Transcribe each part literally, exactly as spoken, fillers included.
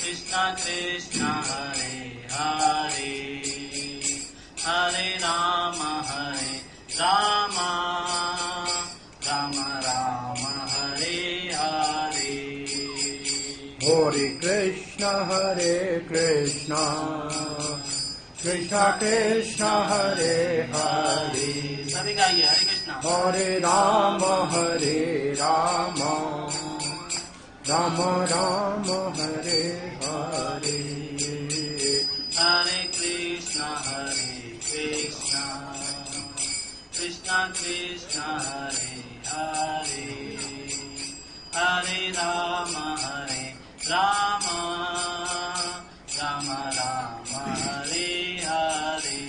Krishna Krishna Hare Hare Hare Rama Hare Rama Rama Rama Hare Hare Hare Krishna Hare Krishna Krishna Krishna Hare Hare सभी गाइए हरे Krishna Hare Rama Hare Rama Rama Rama Hare Hare Hare Krishna Hare Krishna Krishna Krishna Hare Hare Hare Rama Hare Rama Rama Rama Hare Hare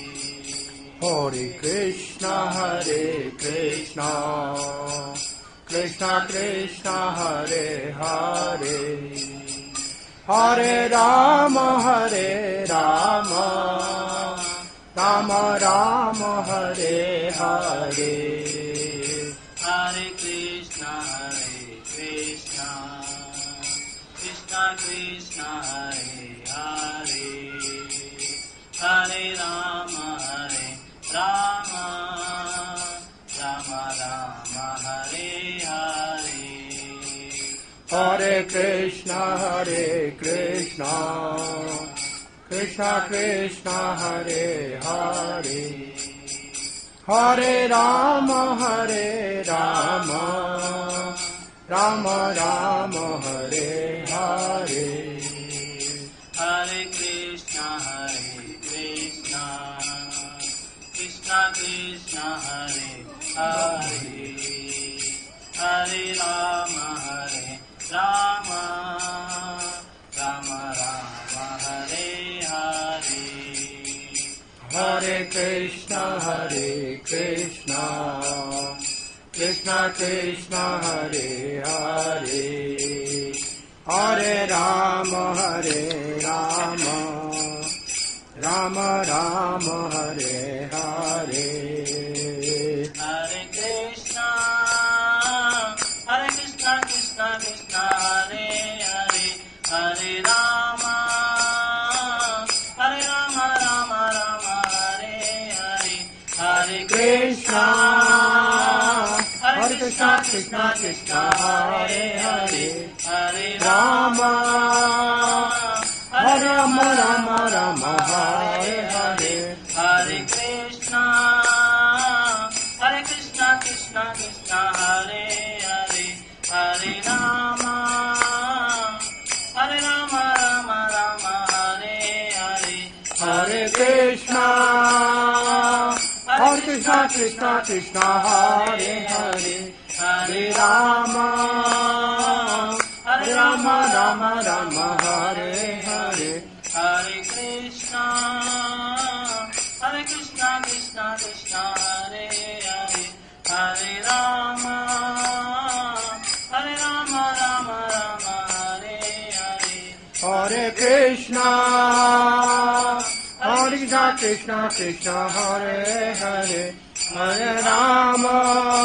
Hare Krishna Hare Krishna Krishna Krishna Hare Hare Hare Rama Hare Rama Rama Rama Hare Hare Hare Krishna Hare Krishna Krishna Krishna Hare Hare Hare Rama Hare Rama Rama Rama Hare Hare Hare Krishna Hare Krishna Krishna Krishna Hare Hare Hare Rama Hare Rama Rama Rama Hare Hare Hare Krishna Hare Krishna Krishna Krishna Hare Hare Hare Rama Hare Rama Rama Rama Hare Hare Hare Krishna Hare Krishna Krishna Krishna Hare Hare Hare Rama Hare Rama Rama Rama Hare Hare Hare Krishna Hare Krishna Krishna Krishna Hare Hare Hare Rama Hare Rama Rama Rama Hare Hare Hare Krishna Hare Krishna Krishna Krishna Hare Hare Hare Rama Hare Rama Rama Rama Hare Hare Hare Krishna Hare Krishna Krishna Krishna Hare Hare Hare Rama Hare Rama Rama Rama Hare Hare Hare Krishna Hare Krishna Krishna Krishna Hare Hare Hare Rama Hare Rama Rama Rama Hare Hare Hare Krishna Hare Krishna Krishna Krishna Hare Hare Hare Rama Hare Rama Rama Rama Hare Hare Hare Krishna Hare Krishna Krishna Krishna Hare Hare Hare Rama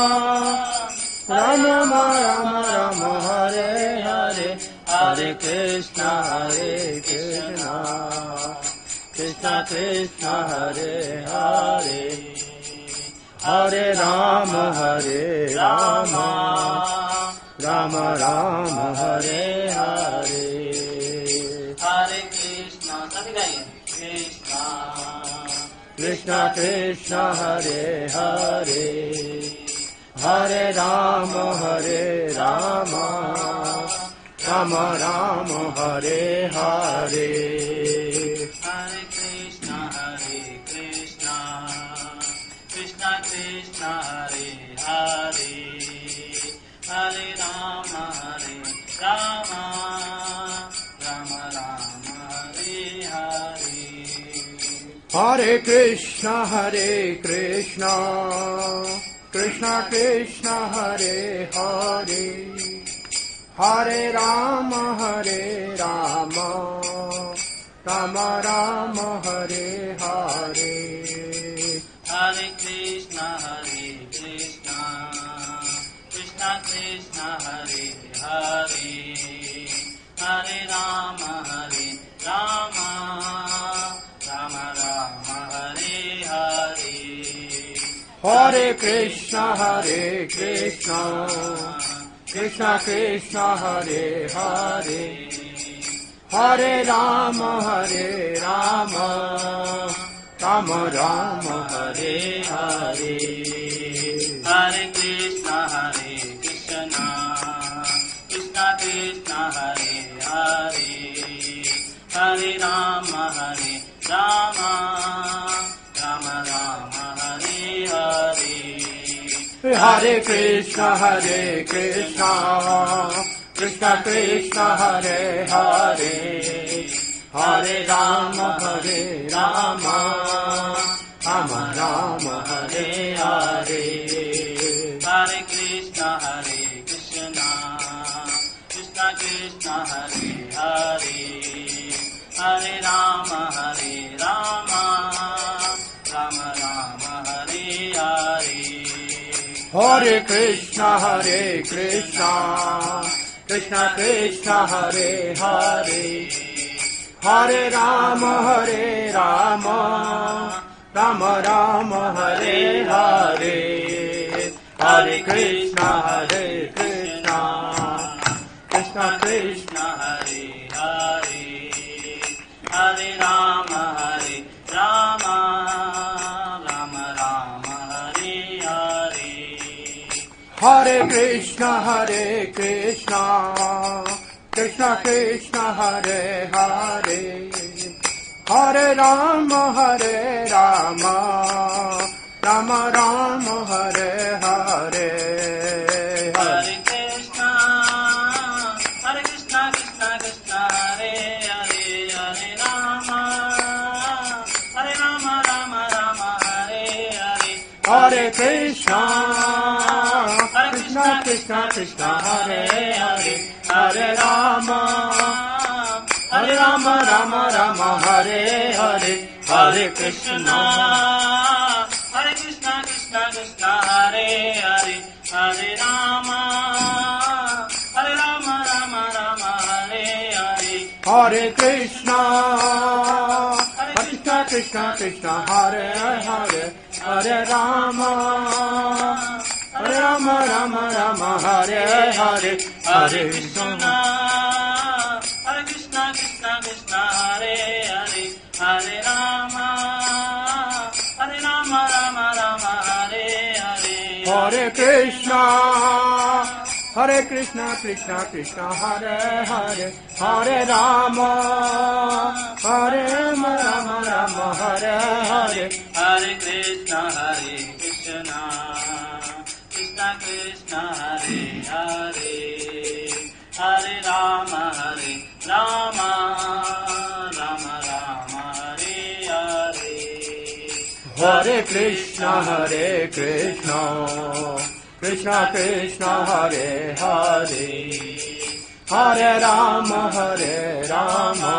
Rama Rama Rama Hare Hare Hare Krishna Hare Krishna Krishna Krishna Hare Hare Hare Rama Hare Rama Rama Rama Hare Hare Hare Krishna सभी गाइए Krishna Krishna Krishna Hare Hare Hare Rama Hare Rama Rama Rama Hare Hare Hare Krishna Hare Krishna Krishna Krishna Hare Hare Hare Rama Hare Rama Rama Rama Hare Hare Hare Krishna Hare Krishna Krishna Krishna Hare Hare Hare Rama Hare Rama Rama Rama Hare Hare Hare Krishna Hare Krishna Krishna Krishna Hare Hare Hare Rama Krishna, Hare Krishna, Krishna Krishna, Hare Hare, Hare Rama, Hare Rama, Rama Rama, Hare Hare. Hare Krishna, Hare Krishna, Krishna Krishna, Hare Hare, Hare Rama, Hare Rama, Rama Rama, Hare Hare. Hare Krishna, Hare Krishna, Krishna Krishna, Hare Hare, Hare Rama, Hare Rama, Rama Rama, Hare Hare. Hare Krishna, Hare Krishna, Krishna Krishna, Hare Hare, Hare Rama, Hare Rama, Rama Rama, Hare Hare. Hare Krishna, Hare Krishna, Krishna Krishna, Hare Hare, Hare Rama, Hare Rama, Rama Rama, Hare Hare. Hare Krishna, Hare Krishna, Krishna Krishna, Hare Hare, Hare Rama, Hare Rama, Rama Rama, Hare Hare. Hare Krishna, Hare Krishna, Krishna Krishna, Hare Hare, Hare Rama, Hare Rama, Rama Rama, Hare Hare. Hare Krishna, Hare Krishna, Krishna Krishna, Hare Hare, Hare Rama, Hare Rama, Rama Rama, Hare Hare. Hare Krishna, Hare Krishna, Krishna Krishna, Hare Hare, Hare Rama, Hare Rama, Rama Rama, Hare Hare. Hare Krishna, Hare Krishna, Krishna Krishna, Hare Hare, Hare Rama, Hare Rama, Rama Rama, Hare Hare. Hare Krishna, Hare Krishna, Krishna Krishna, Hare Hare, Hare Rama, Hare Rama, Rama Rama, Hare Hare. Hare Krishna, Hare Krishna, Krishna Krishna, Hare Hare, Hare Rama, Hare Rama, Rama Rama, Hare Hare. Hare Krishna, Hare Krishna, Krishna Krishna, Hare Hare, Hare Rama, Hare Rama, Rama Rama, Hare Hare. Hare Krishna, Hare Krishna, Krishna Krishna, Hare Hare, Hare Rama, Hare Rama, Rama Rama, Hare Hare. Hare Krishna, Hare Krishna, Krishna Krishna, Hare Hare, Hare Rama, Hare Rama,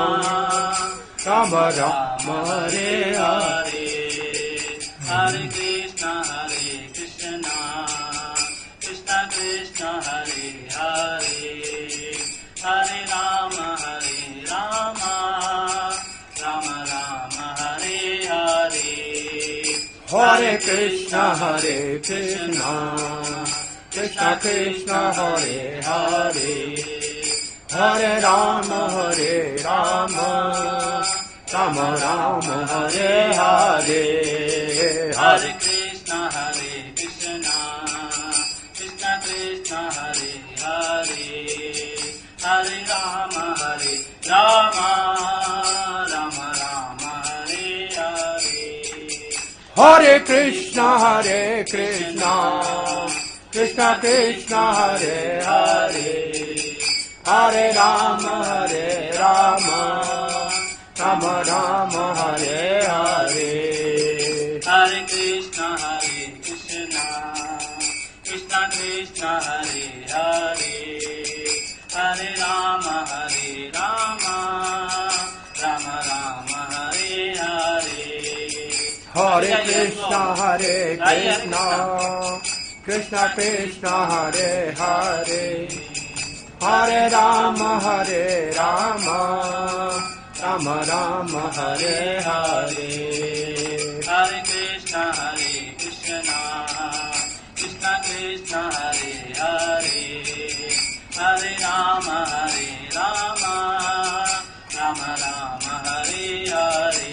Rama Rama, Hare Hare. Hare Krishna, Hare Krishna, Krishna Krishna, Hare Hare, Hare Rama, Hare Rama, Rama Rama, Hare Hare. Hare Krishna, Hare Krishna, Krishna Krishna, Hare Hare, Hare Rama, Hare Rama, Rama Rama, Hare Hare. Hare Krishna, Hare Krishna, Krishna Krishna, Hare Hare, Hare Rama, Hare Rama, Rama Rama, Hare Hare. Hare Krishna, Hare Krishna, Krishna Krishna, Hare Hare, Hare Rama, Hare Rama, Rama Rama, Hare Hare. Hare Krishna, Hare Krishna, Krishna Krishna, Hare Hare, Hare Rama, Hare Rama, Rama Rama, Hare Hare. Hare Krishna, Hare Krishna, Krishna Krishna, Hare Hare, Hare Rama, Hare Rama, Rama Rama, Hare Hare. Hare Krishna, Hare Krishna, Krishna Hare Hare Hare Rama Hare Rama Rama Rama Hare Hare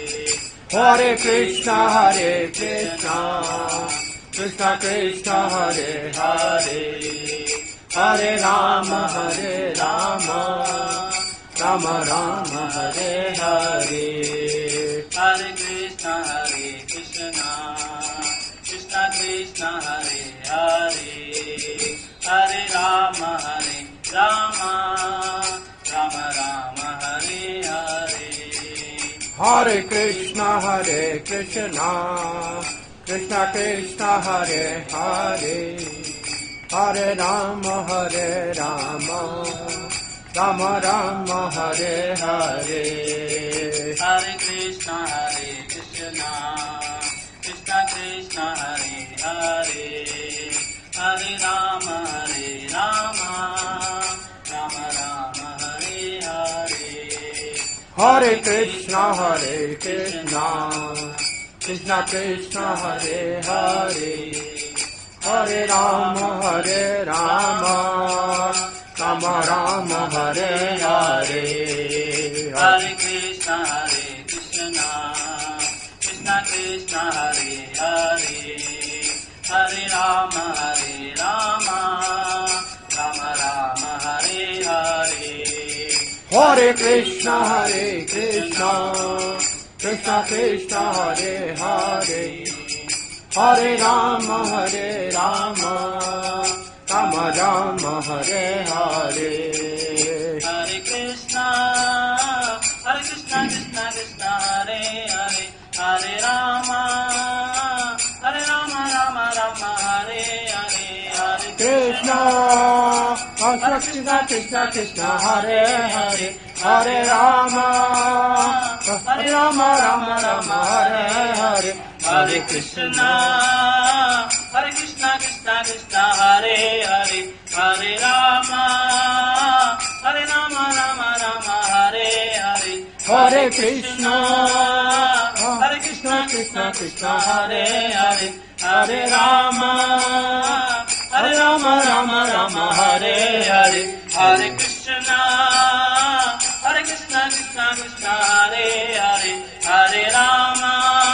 Hare Krishna Hare Krishna Krishna Krishna Hare Hare Hare Rama Hare Rama Rama Rama Hare Hare Hare Krishna Hare Krishna Krishna Krishna Hare Hare Hare Rama Hare Rama Rama Rama Hare Hare Hare Krishna Hare Krishna Krishna Krishna Hare Hare Hare Rama Hare Rama Rama Rama Hare Hare Hare Krishna Hare Krishna Krishna Krishna Hare Hare Hare Rama Hare Rama Rama Rama Hare Hare Hare Krishna Hare Krishna Krishna Krishna Hare Hare Hare Rama Hare Rama Rama Rama Hare Hare Hare Krishna Hare Krishna Krishna Krishna Hare Hare Hare Rama Hare Rama Rama Rama Hare Hare Hare Krishna Hare Krishna Krishna Krishna Hare Hare Hare Rama Hare Rama Rama Rama Hare Hare Hare Krishna Hare Krishna Krishna Krishna Hare Hare Hare Rama Hare Rama Rama Rama Hare Hare Hare Krishna Hare Krishna Krishna Krishna Hare Hare Hare Rama Hare Rama Rama Rama Hare Hare Hare Krishna Hare Krishna Krishna Krishna Hare Hare Hare Rama Hare Rama Rama Rama Hare Hare Hare Krishna Hare Krishna Krishna Krishna Hare Hare Hare Rama Hare Rama Rama Rama Hare Hare Hare Krishna Hare Krishna Krishna Krishna Hare Hare Hare Rama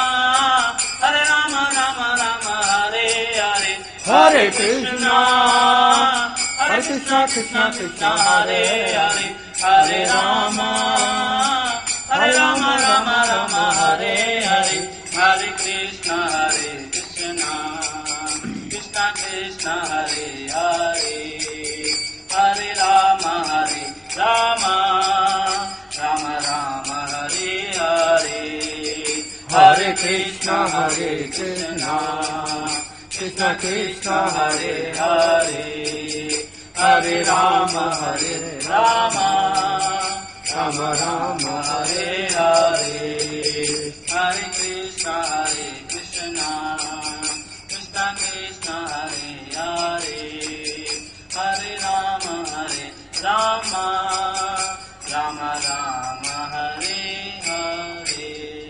Hare Rama Rama Rama Hare Hare Hare Krishna Hare Krishna Krishna Krishna Hare Hare Hare Rama Hare Rama Rama Rama Hare Hare Hare Krishna Hare Krishna Krishna Krishna Hare Hare Hare Rama Hare Rama Rama Rama Hare Hare Hare Krishna Hare Krishna Krishna Krishna Hare Hare Hare Rama Hare Rama Rama Rama Hare Hare Hare Krishna Hare Krishna Krishna Krishna Hare Hare Hare Rama Hare Rama Rama Rama Hare Hare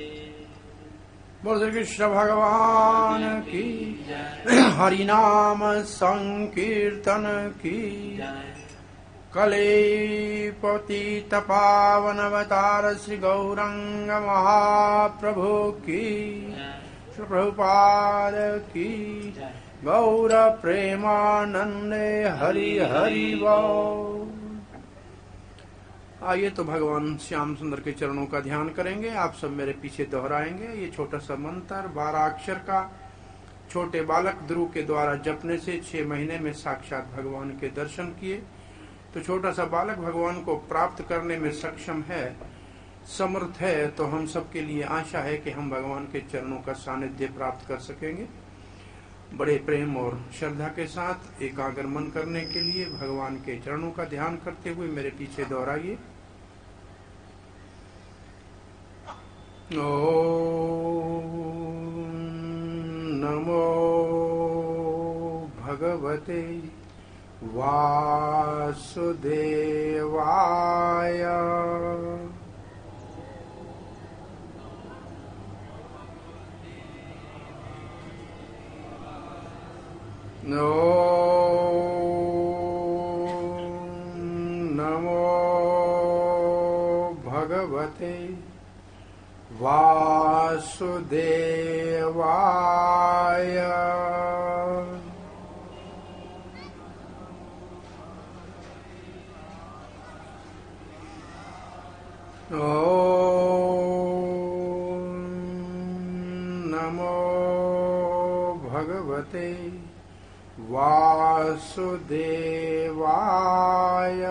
बोल श्री कृष्ण भगवान की हरि नाम संकीर्तन की कले पतित पावन अवतार श्री गौरंग महाप्रभु की श्री प्रभुपाद की गौर प्रेमानंदे हरि हरि बोल। आइए तो भगवान श्याम सुंदर के चरणों का ध्यान करेंगे। आप सब मेरे पीछे दोहराएंगे। ये छोटा सा मंत्र बारह अक्षर का छोटे बालक ध्रुव के द्वारा जपने से छह महीने में साक्षात भगवान के दर्शन किए। तो छोटा सा बालक भगवान को प्राप्त करने में सक्षम है, समर्थ है। तो हम सबके लिए आशा है कि हम भगवान के चरणों का सानिध्य प्राप्त कर सकेंगे। बड़े प्रेम और श्रद्धा के साथ एकाग्र मन करने के लिए भगवान के चरणों का ध्यान करते हुए मेरे पीछे दोहराइए। ओम नमो भगवते वासुदेवाय। No भगवते वासुदेवाय। ओम नमो भगवते वासुदेवाय।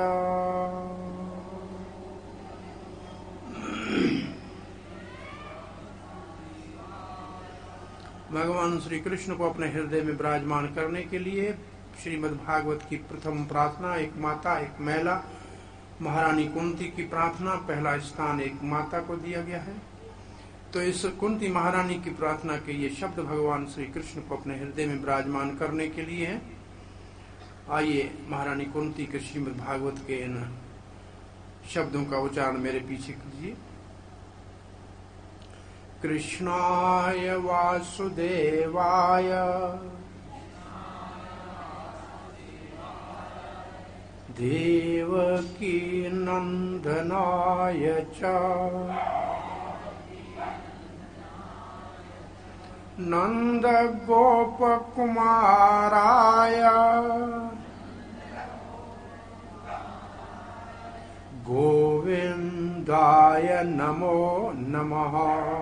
भगवान श्री कृष्ण को अपने हृदय में विराजमान करने के लिए श्रीमद् भागवत की प्रथम प्रार्थना एक माता एक महिला महारानी कुंती की प्रार्थना, पहला स्थान एक माता को दिया गया है। तो इस कुंती महारानी की प्रार्थना के ये शब्द भगवान श्री कृष्ण को अपने हृदय में विराजमान करने के लिए हैं। आइए महारानी कुंती के श्रीमद् भागवत के इन शब्दों का उच्चारण मेरे पीछे कीजिए। कृष्णाय वासुदेवाय देवकी नंदनाय च नंद गोपकुमाराय गोविंदाय नमो नमः।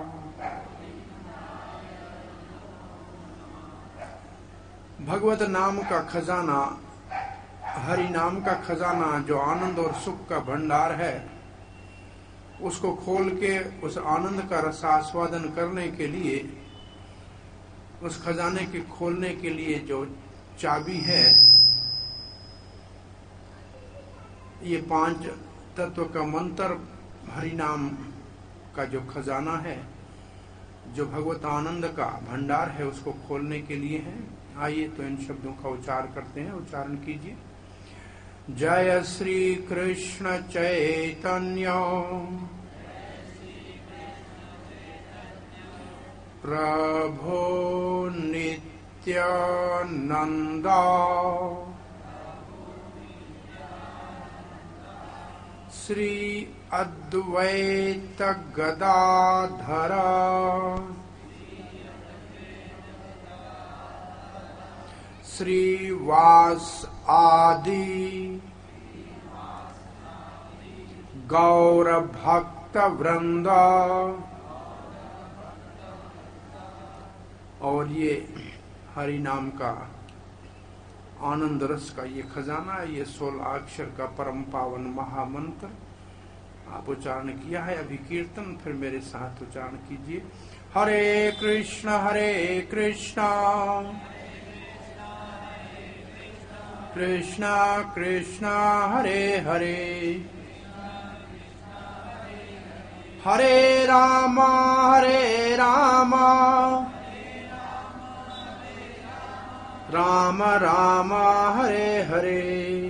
भगवत नाम का खजाना, हरि नाम का खजाना जो आनंद और सुख का भंडार है, उसको खोल के उस आनंद का रसास्वादन करने के लिए, उस खजाने के खोलने के लिए जो चाबी है, ये पांच तत्व का मंत्र हरि नाम का जो खजाना है, जो भगवत आनंद का भंडार है, उसको खोलने के लिए है। आइए तो इन शब्दों का उच्चार करते हैं, उच्चारण कीजिए। जय श्री कृष्ण चैतन्य प्रभो नित्यानंद श्री अद्वैत गदाधर श्रीवास आदि गौर भक्त वृंद। और ये हरि नाम का आनंद रस का ये खजाना, ये सोलह अक्षर का परम पावन महामंत्र आप उच्चारण किया है। अभी कीर्तन फिर मेरे साथ उच्चारण कीजिए। हरे कृष्ण हरे कृष्ण कृष्णा कृष्णा हरे हरे हरे राम हरे राम राम राम हरे हरे।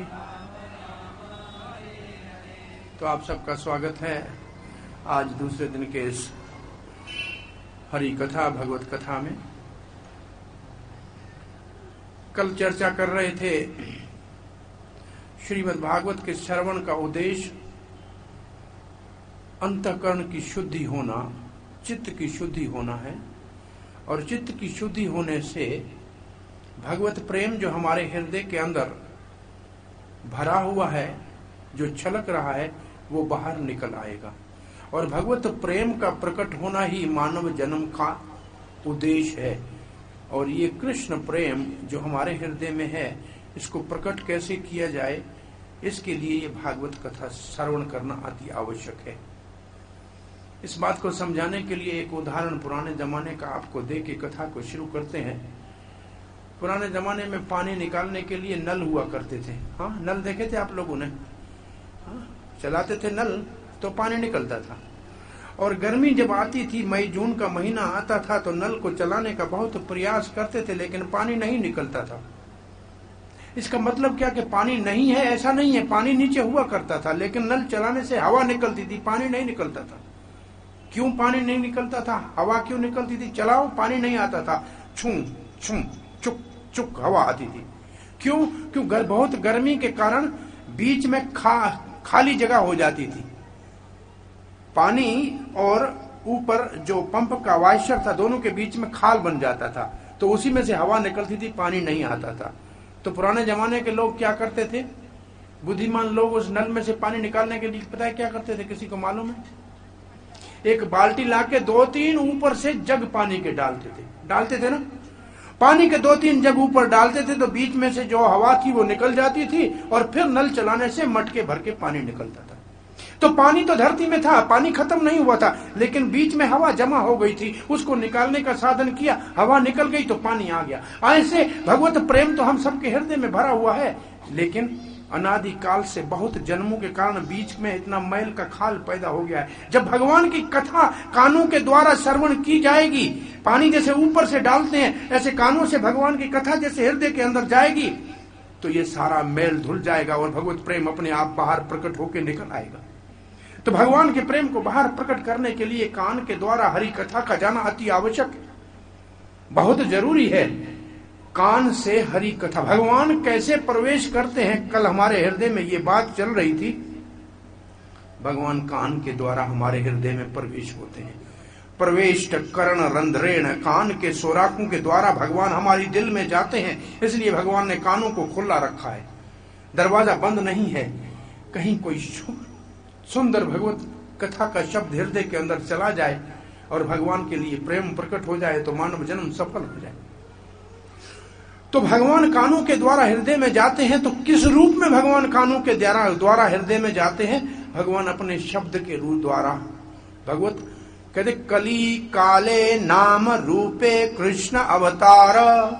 तो आप सबका स्वागत है आज दूसरे दिन के इस हरि कथा भगवत कथा में। कल चर्चा कर रहे थे श्रीमद् भागवत के श्रवण का उद्देश्य अंतःकरण की शुद्धि होना, चित्त की शुद्धि होना है। और चित्त की शुद्धि होने से भगवत प्रेम जो हमारे हृदय के अंदर भरा हुआ है, जो छलक रहा है, वो बाहर निकल आएगा। और भगवत प्रेम का प्रकट होना ही मानव जन्म का उद्देश्य है। और ये कृष्ण प्रेम जो हमारे हृदय में है, इसको प्रकट कैसे किया जाए, इसके लिए ये भागवत कथा श्रवण करना अति आवश्यक है। इस बात को समझाने के लिए एक उदाहरण पुराने जमाने का आपको दे के कथा को शुरू करते हैं। पुराने जमाने में पानी निकालने के लिए नल हुआ करते थे। हाँ, नल देखे थे आप लोगों ने? हाँ, चलाते थे नल तो पानी निकलता था। और गर्मी जब आती थी, मई जून का महीना आता था, तो नल को चलाने का बहुत प्रयास करते थे, लेकिन पानी नहीं निकलता था। इसका मतलब क्या कि पानी नहीं है ऐसा नहीं है, पानी नीचे हुआ करता था, लेकिन नल चलाने से हवा निकलती थी, पानी नहीं निकलता था। क्यों पानी नहीं निकलता था? हवा क्यों निकलती थी? चलाओ, पानी नहीं आता था। छू छू चुक चुक हवा आती थी। क्यों? क्यों गर, बहुत गर्मी के कारण बीच में खा खाली जगह हो जाती थी। पानी और ऊपर जो पंप का वाशर था, दोनों के बीच में खाल बन जाता था, तो उसी में से हवा निकलती थी, पानी नहीं आता था। तो पुराने जमाने के लोग क्या करते थे, बुद्धिमान लोग, उस नल में से पानी निकालने के लिए पता है क्या करते थे, किसी को मालूम है? एक बाल्टी लाके दो तीन ऊपर से जग पानी के डालते थे डालते थे ना, पानी के दो तीन जग ऊपर डालते थे, तो बीच में से जो हवा थी वो निकल जाती थी, और फिर नल चलाने से मटके भर के पानी निकलता था। तो पानी तो धरती में था, पानी खत्म नहीं हुआ था, लेकिन बीच में हवा जमा हो गई थी, उसको निकालने का साधन किया, हवा निकल गई तो पानी आ गया। ऐसे भगवत प्रेम तो हम सबके हृदय में भरा हुआ है, लेकिन अनादि काल से बहुत जन्मों के कारण बीच में इतना मैल का खाल पैदा हो गया है। जब भगवान की कथा कानों के द्वारा श्रवण की जाएगी, पानी जैसे ऊपर से डालते हैं ऐसे कानों से भगवान की कथा जैसे हृदय के अंदर जाएगी, तो ये सारा मैल धुल जाएगा और भगवत प्रेम अपने आप बाहर प्रकट होकर निकल आएगा। तो भगवान के प्रेम को बाहर प्रकट करने के लिए कान के द्वारा हरि कथा का जाना अति आवश्यक, बहुत जरूरी है। कान से हरि कथा, भगवान कैसे प्रवेश करते हैं, कल हमारे हृदय में ये बात चल रही थी। भगवान कान के द्वारा हमारे हृदय में प्रवेश होते हैं। प्रवेश कर्ण रंध्रेण, कान के सोराखों के द्वारा भगवान हमारी दिल में जाते हैं, इसलिए भगवान ने कानों को खुला रखा है, दरवाजा बंद नहीं है। कहीं कोई सुंदर भगवत कथा का शब्द हृदय के अंदर चला जाए और भगवान के लिए प्रेम प्रकट हो जाए तो मानव जन्म सफल हो जाए। तो भगवान कानों के द्वारा हृदय में जाते हैं, तो किस रूप में भगवान कानों के द्वारा हृदय में जाते हैं? भगवान अपने शब्द के रूप द्वारा। भगवत कहते कली काले नाम रूपे कृष्ण अवतार।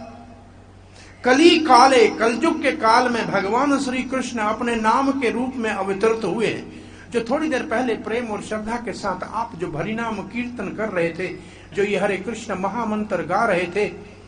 कली काले, कलयुग के काल में भगवान श्री कृष्ण अपने नाम के रूप में अवतरित हुए हैं। जो थोड़ी देर पहले प्रेम और श्रद्धा के साथ आप जो हरिनाम कीर्तन कर रहे थे, जो ये हरे कृष्ण महामंत्र गा रहे थे,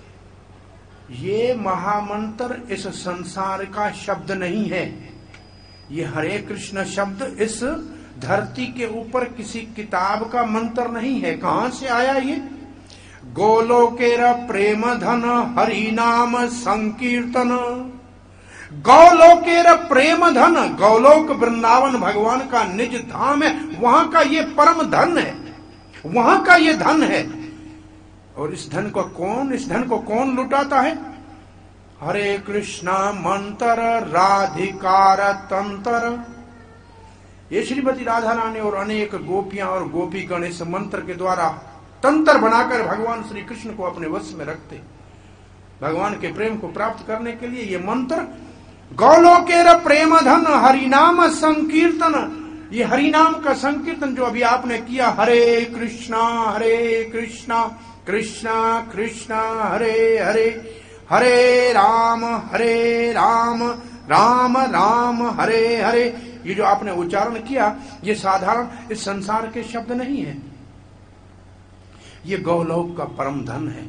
ये महामंत्र इस संसार का शब्द नहीं है। ये हरे कृष्ण शब्द इस धरती के ऊपर किसी किताब का मंत्र नहीं है। कहां से आया ये? गोलोकेर प्रेम धन हरि नाम संकीर्तन। गौलोकेर प्रेम धन, गौलोक वृंदावन भगवान का निज धाम है, वहां का ये परम धन है, वहां का ये धन है। और इस धन को कौन इस धन को कौन लुटाता है? हरे कृष्णा मंत्र राधिकार तंत्र। ये श्रीमती राधा रानी और अनेक गोपियां और गोपीगण इस मंत्र के द्वारा तंत्र बनाकर भगवान श्री कृष्ण को अपने वश में रखते। भगवान के प्रेम को प्राप्त करने के लिए ये मंत्र गौलोकेर प्रेम धन हरिनाम संकीर्तन, ये हरिनाम का संकीर्तन जो अभी आपने किया, हरे कृष्णा हरे कृष्णा कृष्णा कृष्णा हरे हरे, हरे राम हरे राम राम राम हरे हरे, ये जो आपने उच्चारण किया, ये साधारण इस संसार के शब्द नहीं है, ये गौलोक का परम धन है।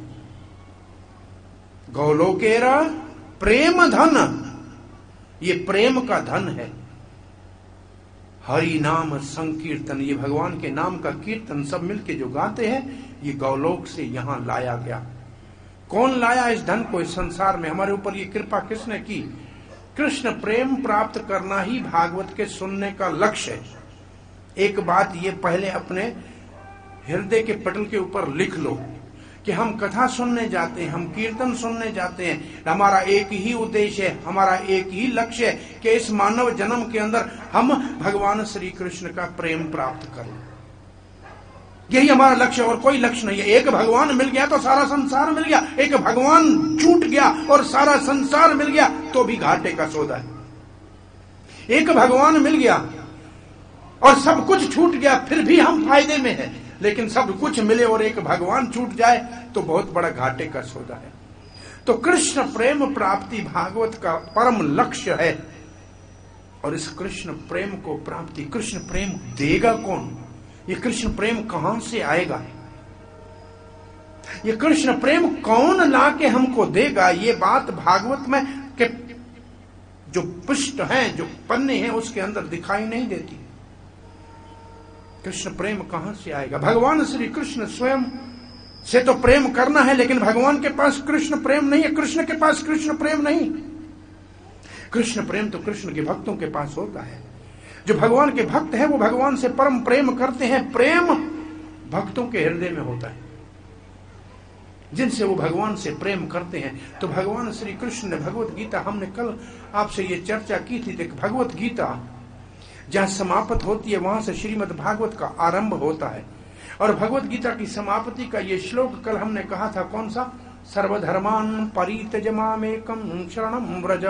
गौलोकेरा प्रेम धन, ये प्रेम का धन है। हरि नाम संकीर्तन, ये भगवान के नाम का कीर्तन सब मिलके जो गाते हैं, ये गौलोक से यहां लाया गया। कौन लाया इस धन को इस संसार में? हमारे ऊपर ये कृपा किसने की? कृष्ण प्रेम प्राप्त करना ही भागवत के सुनने का लक्ष्य है। एक बात ये पहले अपने हृदय के पटल के ऊपर लिख लो कि हम कथा सुनने जाते हैं, हम कीर्तन सुनने जाते हैं, हमारा एक ही उद्देश्य है, हमारा एक ही लक्ष्य है कि इस मानव जन्म के अंदर हम भगवान श्री कृष्ण का प्रेम प्राप्त करें। यही हमारा लक्ष्य, और कोई लक्ष्य नहीं है। एक भगवान मिल गया तो सारा संसार मिल गया, एक भगवान छूट गया और सारा संसार मिल गया तो भी घाटे का सौदा है। एक भगवान मिल गया और सब कुछ छूट गया फिर भी हम फायदे में हैं, लेकिन सब कुछ मिले और एक भगवान छूट जाए तो बहुत बड़ा घाटे का सौदा है। तो कृष्ण प्रेम प्राप्ति भागवत का परम लक्ष्य है। और इस कृष्ण प्रेम को प्राप्ति, कृष्ण प्रेम देगा कौन? ये कृष्ण प्रेम कहां से आएगा? ये कृष्ण प्रेम कौन लाके हमको देगा? ये बात भागवत में के जो पृष्ठ हैं, जो पन्ने हैं, उसके अंदर दिखाई नहीं देती। कृष्ण प्रेम कहां से आएगा? भगवान श्री कृष्ण स्वयं से तो प्रेम करना है, लेकिन भगवान के पास कृष्ण प्रेम नहीं है, कृष्ण के पास कृष्ण प्रेम नहीं। कृष्ण प्रेम तो कृष्ण के भक्तों के पास होता है। जो भगवान के भक्त हैं वो भगवान से परम प्रेम करते हैं। प्रेम भक्तों के हृदय में होता है, जिनसे वो भगवान से प्रेम करते हैं। तो भगवान श्री कृष्ण ने भगवत गीता, हमने कल आपसे ये चर्चा की थी, देख भगवत गीता जहां समाप्त होती है वहां से श्रीमद् भागवत का आरंभ होता है। और भगवत गीता की समाप्ति का ये श्लोक कल हमने कहा था, कौन सा? सर्वधर्मान परित्यज मामेकं शरणं व्रज।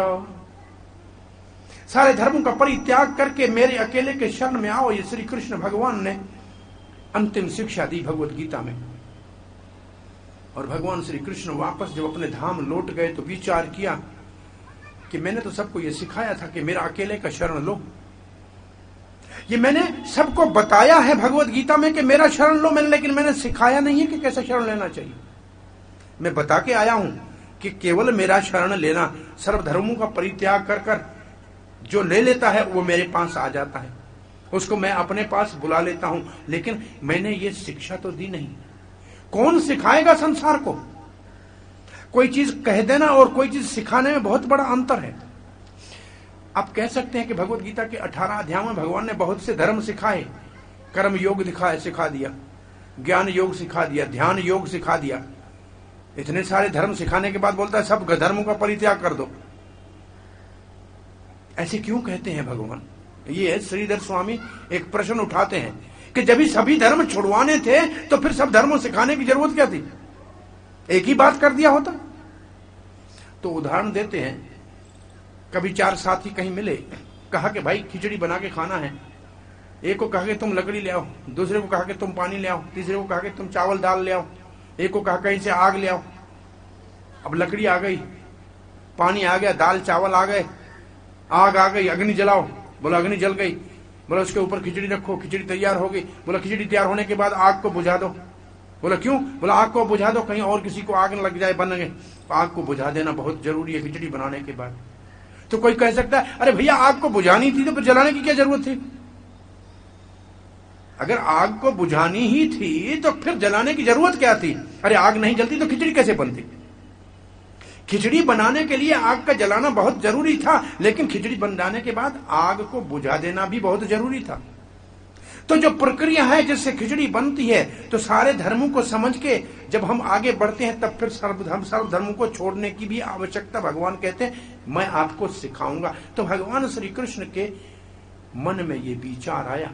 सारे धर्मों का परित्याग करके मेरे अकेले के शरण में आओ, ये श्री कृष्ण भगवान ने अंतिम शिक्षा दी भगवत गीता में। और भगवान श्री कृष्ण वापस जब अपने धाम लौट गए तो विचार किया कि मैंने तो सबको ये सिखाया था कि मेरा अकेले का शरण लो। ये मैंने सबको बताया है भगवत गीता में कि मेरा शरण लो, मैंने, लेकिन मैंने सिखाया नहीं है कि कैसे शरण लेना चाहिए। मैं बता के आया हूं कि केवल मेरा शरण लेना, सर्वधर्मों का परित्याग कर कर जो ले लेता है वो मेरे पास आ जाता है, उसको मैं अपने पास बुला लेता हूं। लेकिन मैंने ये शिक्षा तो दी नहीं। कौन सिखाएगा संसार को? कोई चीज कह देना और कोई चीज सिखाने में बहुत बड़ा अंतर है। आप कह सकते हैं कि भगवत गीता के अठारह अध्यायों में भगवान ने बहुत से धर्म सिखाए, कर्म योग दिखाए, सिखा दिया, ज्ञान योग सिखा दिया, ध्यान योग सिखा दिया। इतने सारे धर्म सिखाने के बाद बोलता है सब धर्मों का परित्याग कर दो। ऐसे क्यों कहते हैं भगवान? ये श्रीधर स्वामी एक प्रश्न उठाते हैं कि जब भी सभी धर्म छुड़वाने थे तो फिर सब धर्मों सिखाने की जरूरत क्या थी? एक ही बात कर दिया होता। तो उदाहरण देते हैं, कभी चार साथी कहीं मिले, कहा कि भाई खिचड़ी बना के खाना है। एक को कहा कि तुम लकड़ी ले आओ, दूसरे को कहा कि तुम पानी ले आओ, तीसरे को कहा कि तुम चावल दाल ले आओ, एक को कहा कहीं से आग ले आओ। अब लकड़ी आ गई, पानी आ गया, दाल चावल आ गए, आग आ गई, अग्नि जलाओ। बोला अग्नि जल गई। बोला उसके ऊपर खिचड़ी रखो, खिचड़ी तैयार हो गई। बोला खिचड़ी तैयार होने के बाद आग को बुझा दो। बोला क्यों? बोला आग को बुझा दो, कहीं और किसी को आग न लग जाए, बनेंगे। आग को बुझा देना बहुत जरूरी है खिचड़ी बनाने के बाद। तो कोई कह सकता है अरे भैया आग को बुझानी थी तो फिर जलाने की क्या जरूरत थी? अगर आग को बुझानी ही थी तो फिर जलाने की जरूरत क्या थी? अरे आग नहीं जलती तो खिचड़ी कैसे बनती? खिचड़ी बनाने के लिए आग का जलाना बहुत जरूरी था, लेकिन खिचड़ी बनाने के बाद आग को बुझा देना भी बहुत जरूरी था। तो जो प्रक्रिया है जिससे खिचड़ी बनती है, तो सारे धर्मों को समझ के जब हम आगे बढ़ते हैं तब फिर सर्वधर्म सर्वधर्मों को छोड़ने की भी आवश्यकता भगवान कहते हैं मैं आपको सिखाऊंगा। तो भगवान श्री कृष्ण के मन में ये विचार आया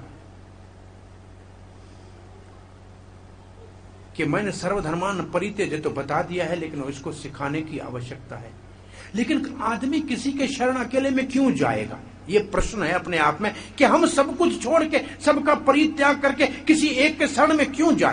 कि मैंने सर्वधर्मान परित्यज तो बता दिया है, लेकिन इसको सिखाने की आवश्यकता है। लेकिन आदमी किसी के शरण अकेले में क्यों जाएगा? ये प्रश्न है अपने आप में कि हम सब कुछ छोड़ के, सबका परित्याग करके किसी एक के शरण में क्यों जाए?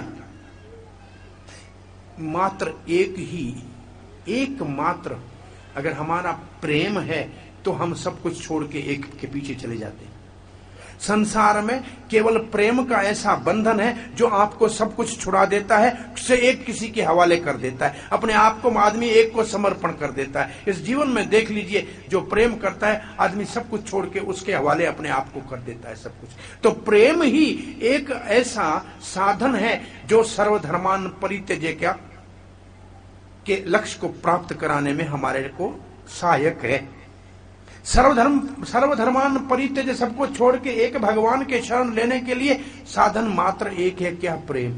मात्र एक ही, एक मात्र अगर हमारा प्रेम है तो हम सब कुछ छोड़ के एक के पीछे चले जाते हैं। संसार में केवल प्रेम का ऐसा बंधन है जो आपको सब कुछ छुड़ा देता है, से एक किसी के हवाले कर देता है, अपने आप को आदमी एक को समर्पण कर देता है। इस जीवन में देख लीजिए, जो प्रेम करता है आदमी सब कुछ छोड़ के उसके हवाले अपने आप को कर देता है सब कुछ। तो प्रेम ही एक ऐसा साधन है जो सर्वधर्मान परित्यज्य क्या के लक्ष्य को प्राप्त कराने में हमारे को सहायक है। सर्वधर्म सर्वधर्मान परित्यज्य, सबको छोड़ के एक भगवान के शरण लेने के लिए साधन मात्र एक है, क्या? प्रेम।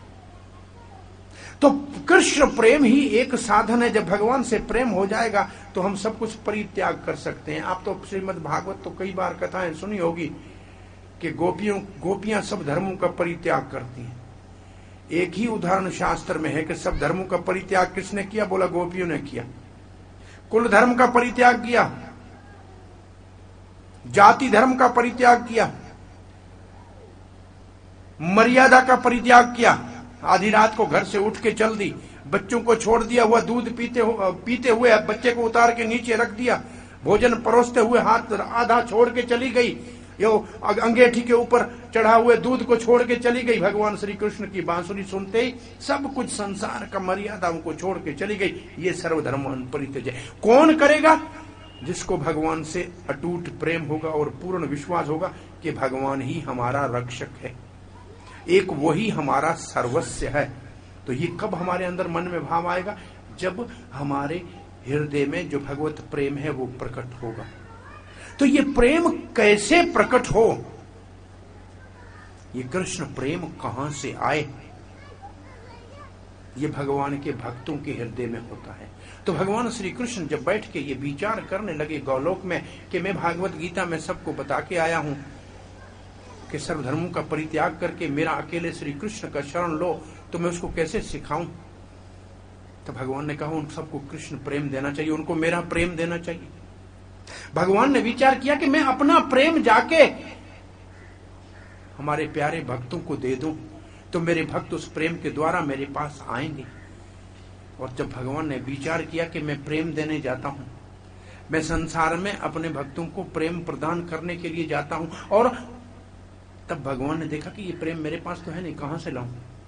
तो कृष्ण प्रेम ही एक साधन है। जब भगवान से प्रेम हो जाएगा तो हम सब कुछ परित्याग कर सकते हैं। आप तो श्रीमद् भागवत तो कई बार कथाएं सुनी होगी कि गोपियों गोपियां सब धर्मों का परित्याग करती हैं। एक ही उदाहरण शास्त्र में है कि सब धर्मों का परित्याग किसने किया? बोला गोपियों ने किया। कुल धर्म का परित्याग किया, जाति धर्म का परित्याग किया, मर्यादा का परित्याग किया, आधी रात को घर से उठ के चल दी, बच्चों को छोड़ दिया हुआ दूध पीते हु, पीते हुए बच्चे को उतार के नीचे रख दिया, भोजन परोसते हुए हाथ आधा छोड़ के चली गई, यो अंगेठी के ऊपर चढ़ा हुए दूध को छोड़ के चली गई। भगवान श्री कृष्ण की बांसुरी सुनते ही सब कुछ संसार का मर्यादाओं को छोड़ के चली गई। ये सर्वधर्म परित्यज्य कौन करेगा? जिसको भगवान से अटूट प्रेम होगा और पूर्ण विश्वास होगा कि भगवान ही हमारा रक्षक है, एक वही हमारा सर्वस्व है। तो ये कब हमारे अंदर मन में भाव आएगा? जब हमारे हृदय में जो भगवत प्रेम है वो प्रकट होगा। तो ये प्रेम कैसे प्रकट हो, ये कृष्ण प्रेम कहां से आए, ये भगवान के भक्तों के हृदय में होता है। तो भगवान श्री कृष्ण जब बैठ के ये विचार करने लगे गौलोक में कि मैं भागवत गीता में सबको बता के आया हूं कि सर्वधर्मों का परित्याग करके मेरा अकेले श्री कृष्ण का शरण लो, तो मैं उसको कैसे सिखाऊं। तो भगवान ने कहा उन सबको कृष्ण प्रेम देना चाहिए, उनको मेरा प्रेम देना चाहिए। भगवान ने विचार किया कि मैं अपना प्रेम जाके हमारे प्यारे भक्तों को दे दूं, तो मेरे भक्त उस प्रेम के द्वारा मेरे पास आएंगे। और जब भगवान ने विचार किया कि मैं प्रेम देने जाता हूं, मैं संसार में अपने भक्तों को प्रेम प्रदान करने के लिए जाता हूं, और तब भगवान ने देखा कि ये प्रेम मेरे पास तो है नहीं, कहां से लाऊं।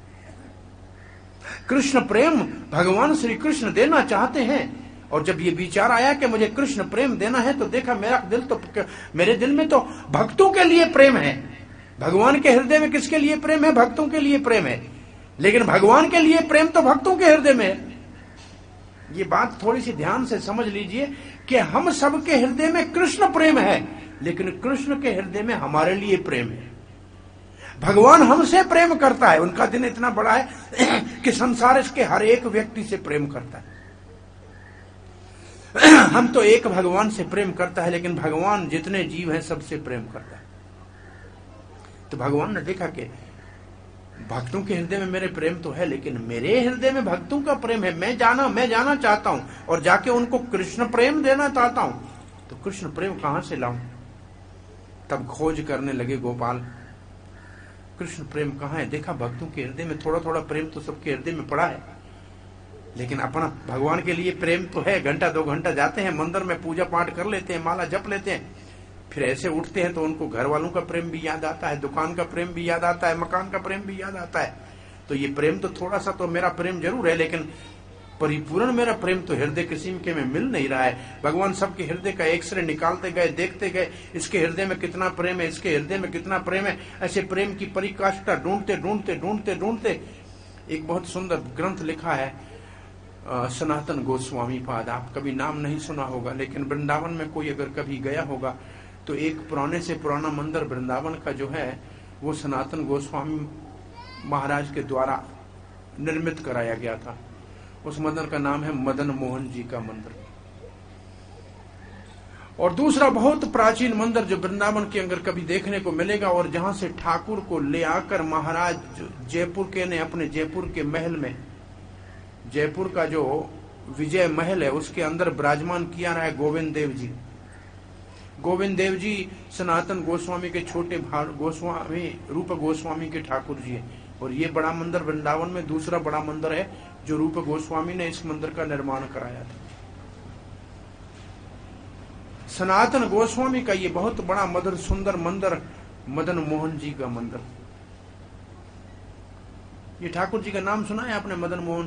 कृष्ण प्रेम भगवान श्री कृष्ण देना चाहते हैं, और जब ये विचार आया कि मुझे कृष्ण प्रेम देना है, तो देखा मेरा दिल तो मेरे दिल में तो भक्तों के लिए प्रेम है। भगवान के हृदय में किसके लिए प्रेम है? भक्तों के लिए प्रेम है। लेकिन भगवान के लिए प्रेम तो भक्तों के हृदय में है। ये बात थोड़ी सी ध्यान से समझ लीजिए कि हम सबके हृदय में कृष्ण प्रेम है, लेकिन कृष्ण के हृदय में हमारे लिए प्रेम है। भगवान हमसे प्रेम करता है, उनका दिन इतना बड़ा है कि संसार इसके हर एक व्यक्ति से प्रेम करता है। हम तो एक भगवान से प्रेम करता है, लेकिन भगवान जितने जीव हैं सबसे प्रेम करता है। तो भगवान ने देखा कि भक्तों के हृदय में मेरे प्रेम तो है, लेकिन मेरे हृदय में भक्तों का प्रेम है। मैं जाना मैं जाना चाहता हूं और जाके उनको कृष्ण प्रेम देना चाहता हूं, तो कृष्ण प्रेम कहां से लाऊं। तब खोज करने लगे गोपाल, कृष्ण प्रेम कहां है। देखा भक्तों के हृदय में थोड़ा थोड़ा प्रेम तो सबके हृदय में पड़ा है, लेकिन अपना भगवान के लिए प्रेम तो है। घंटा दो घंटा जाते हैं मंदिर में, पूजा पाठ कर लेते हैं, माला जप लेते हैं, फिर ऐसे उठते हैं तो उनको घर वालों का प्रेम भी याद आता है, दुकान का प्रेम भी याद आता है, मकान का प्रेम भी याद आता है। तो ये प्रेम तो थोड़ा सा तो मेरा प्रेम जरूर है, लेकिन परिपूर्ण मेरा प्रेम तो हृदय किसी के में मिल नहीं रहा है। भगवान सबके हृदय का एक्सरे निकालते गए, देखते गए, इसके हृदय में कितना प्रेम है, इसके हृदय में कितना प्रेम है। ऐसे प्रेम की परिकाष्ठा ढूंढते ढूंढते ढूंढते ढूंढते एक बहुत सुंदर ग्रंथ लिखा है आ, सनातन गोस्वामी पाद। आप कभी नाम नहीं सुना होगा, लेकिन वृंदावन में कोई अगर कभी गया होगा तो एक पुराने से पुराना मंदिर वृंदावन का जो है वो सनातन गोस्वामी महाराज के द्वारा निर्मित कराया गया था। उस मंदिर का नाम है मदन मोहन जी का मंदिर। और दूसरा बहुत प्राचीन मंदिर जो वृंदावन के अंदर कभी देखने को मिलेगा, और जहां से ठाकुर को ले आकर महाराज जयपुर के ने अपने जयपुर के महल में, जयपुर का जो विजय महल है उसके अंदर विराजमान किया रहा है गोविंद देव जी। गोविंद देव जी सनातन गोस्वामी के छोटे भाई गोस्वामी रूप गोस्वामी के ठाकुर जी है। और ये बड़ा मंदिर वृंदावन में दूसरा बड़ा मंदिर है जो रूप गोस्वामी ने इस मंदिर का निर्माण कराया था। सनातन गोस्वामी का ये बहुत बड़ा मधुर सुंदर मंदिर मदन मोहन जी का मंदिर। ये ठाकुर जी का नाम सुना है आपने, मदन मोहन?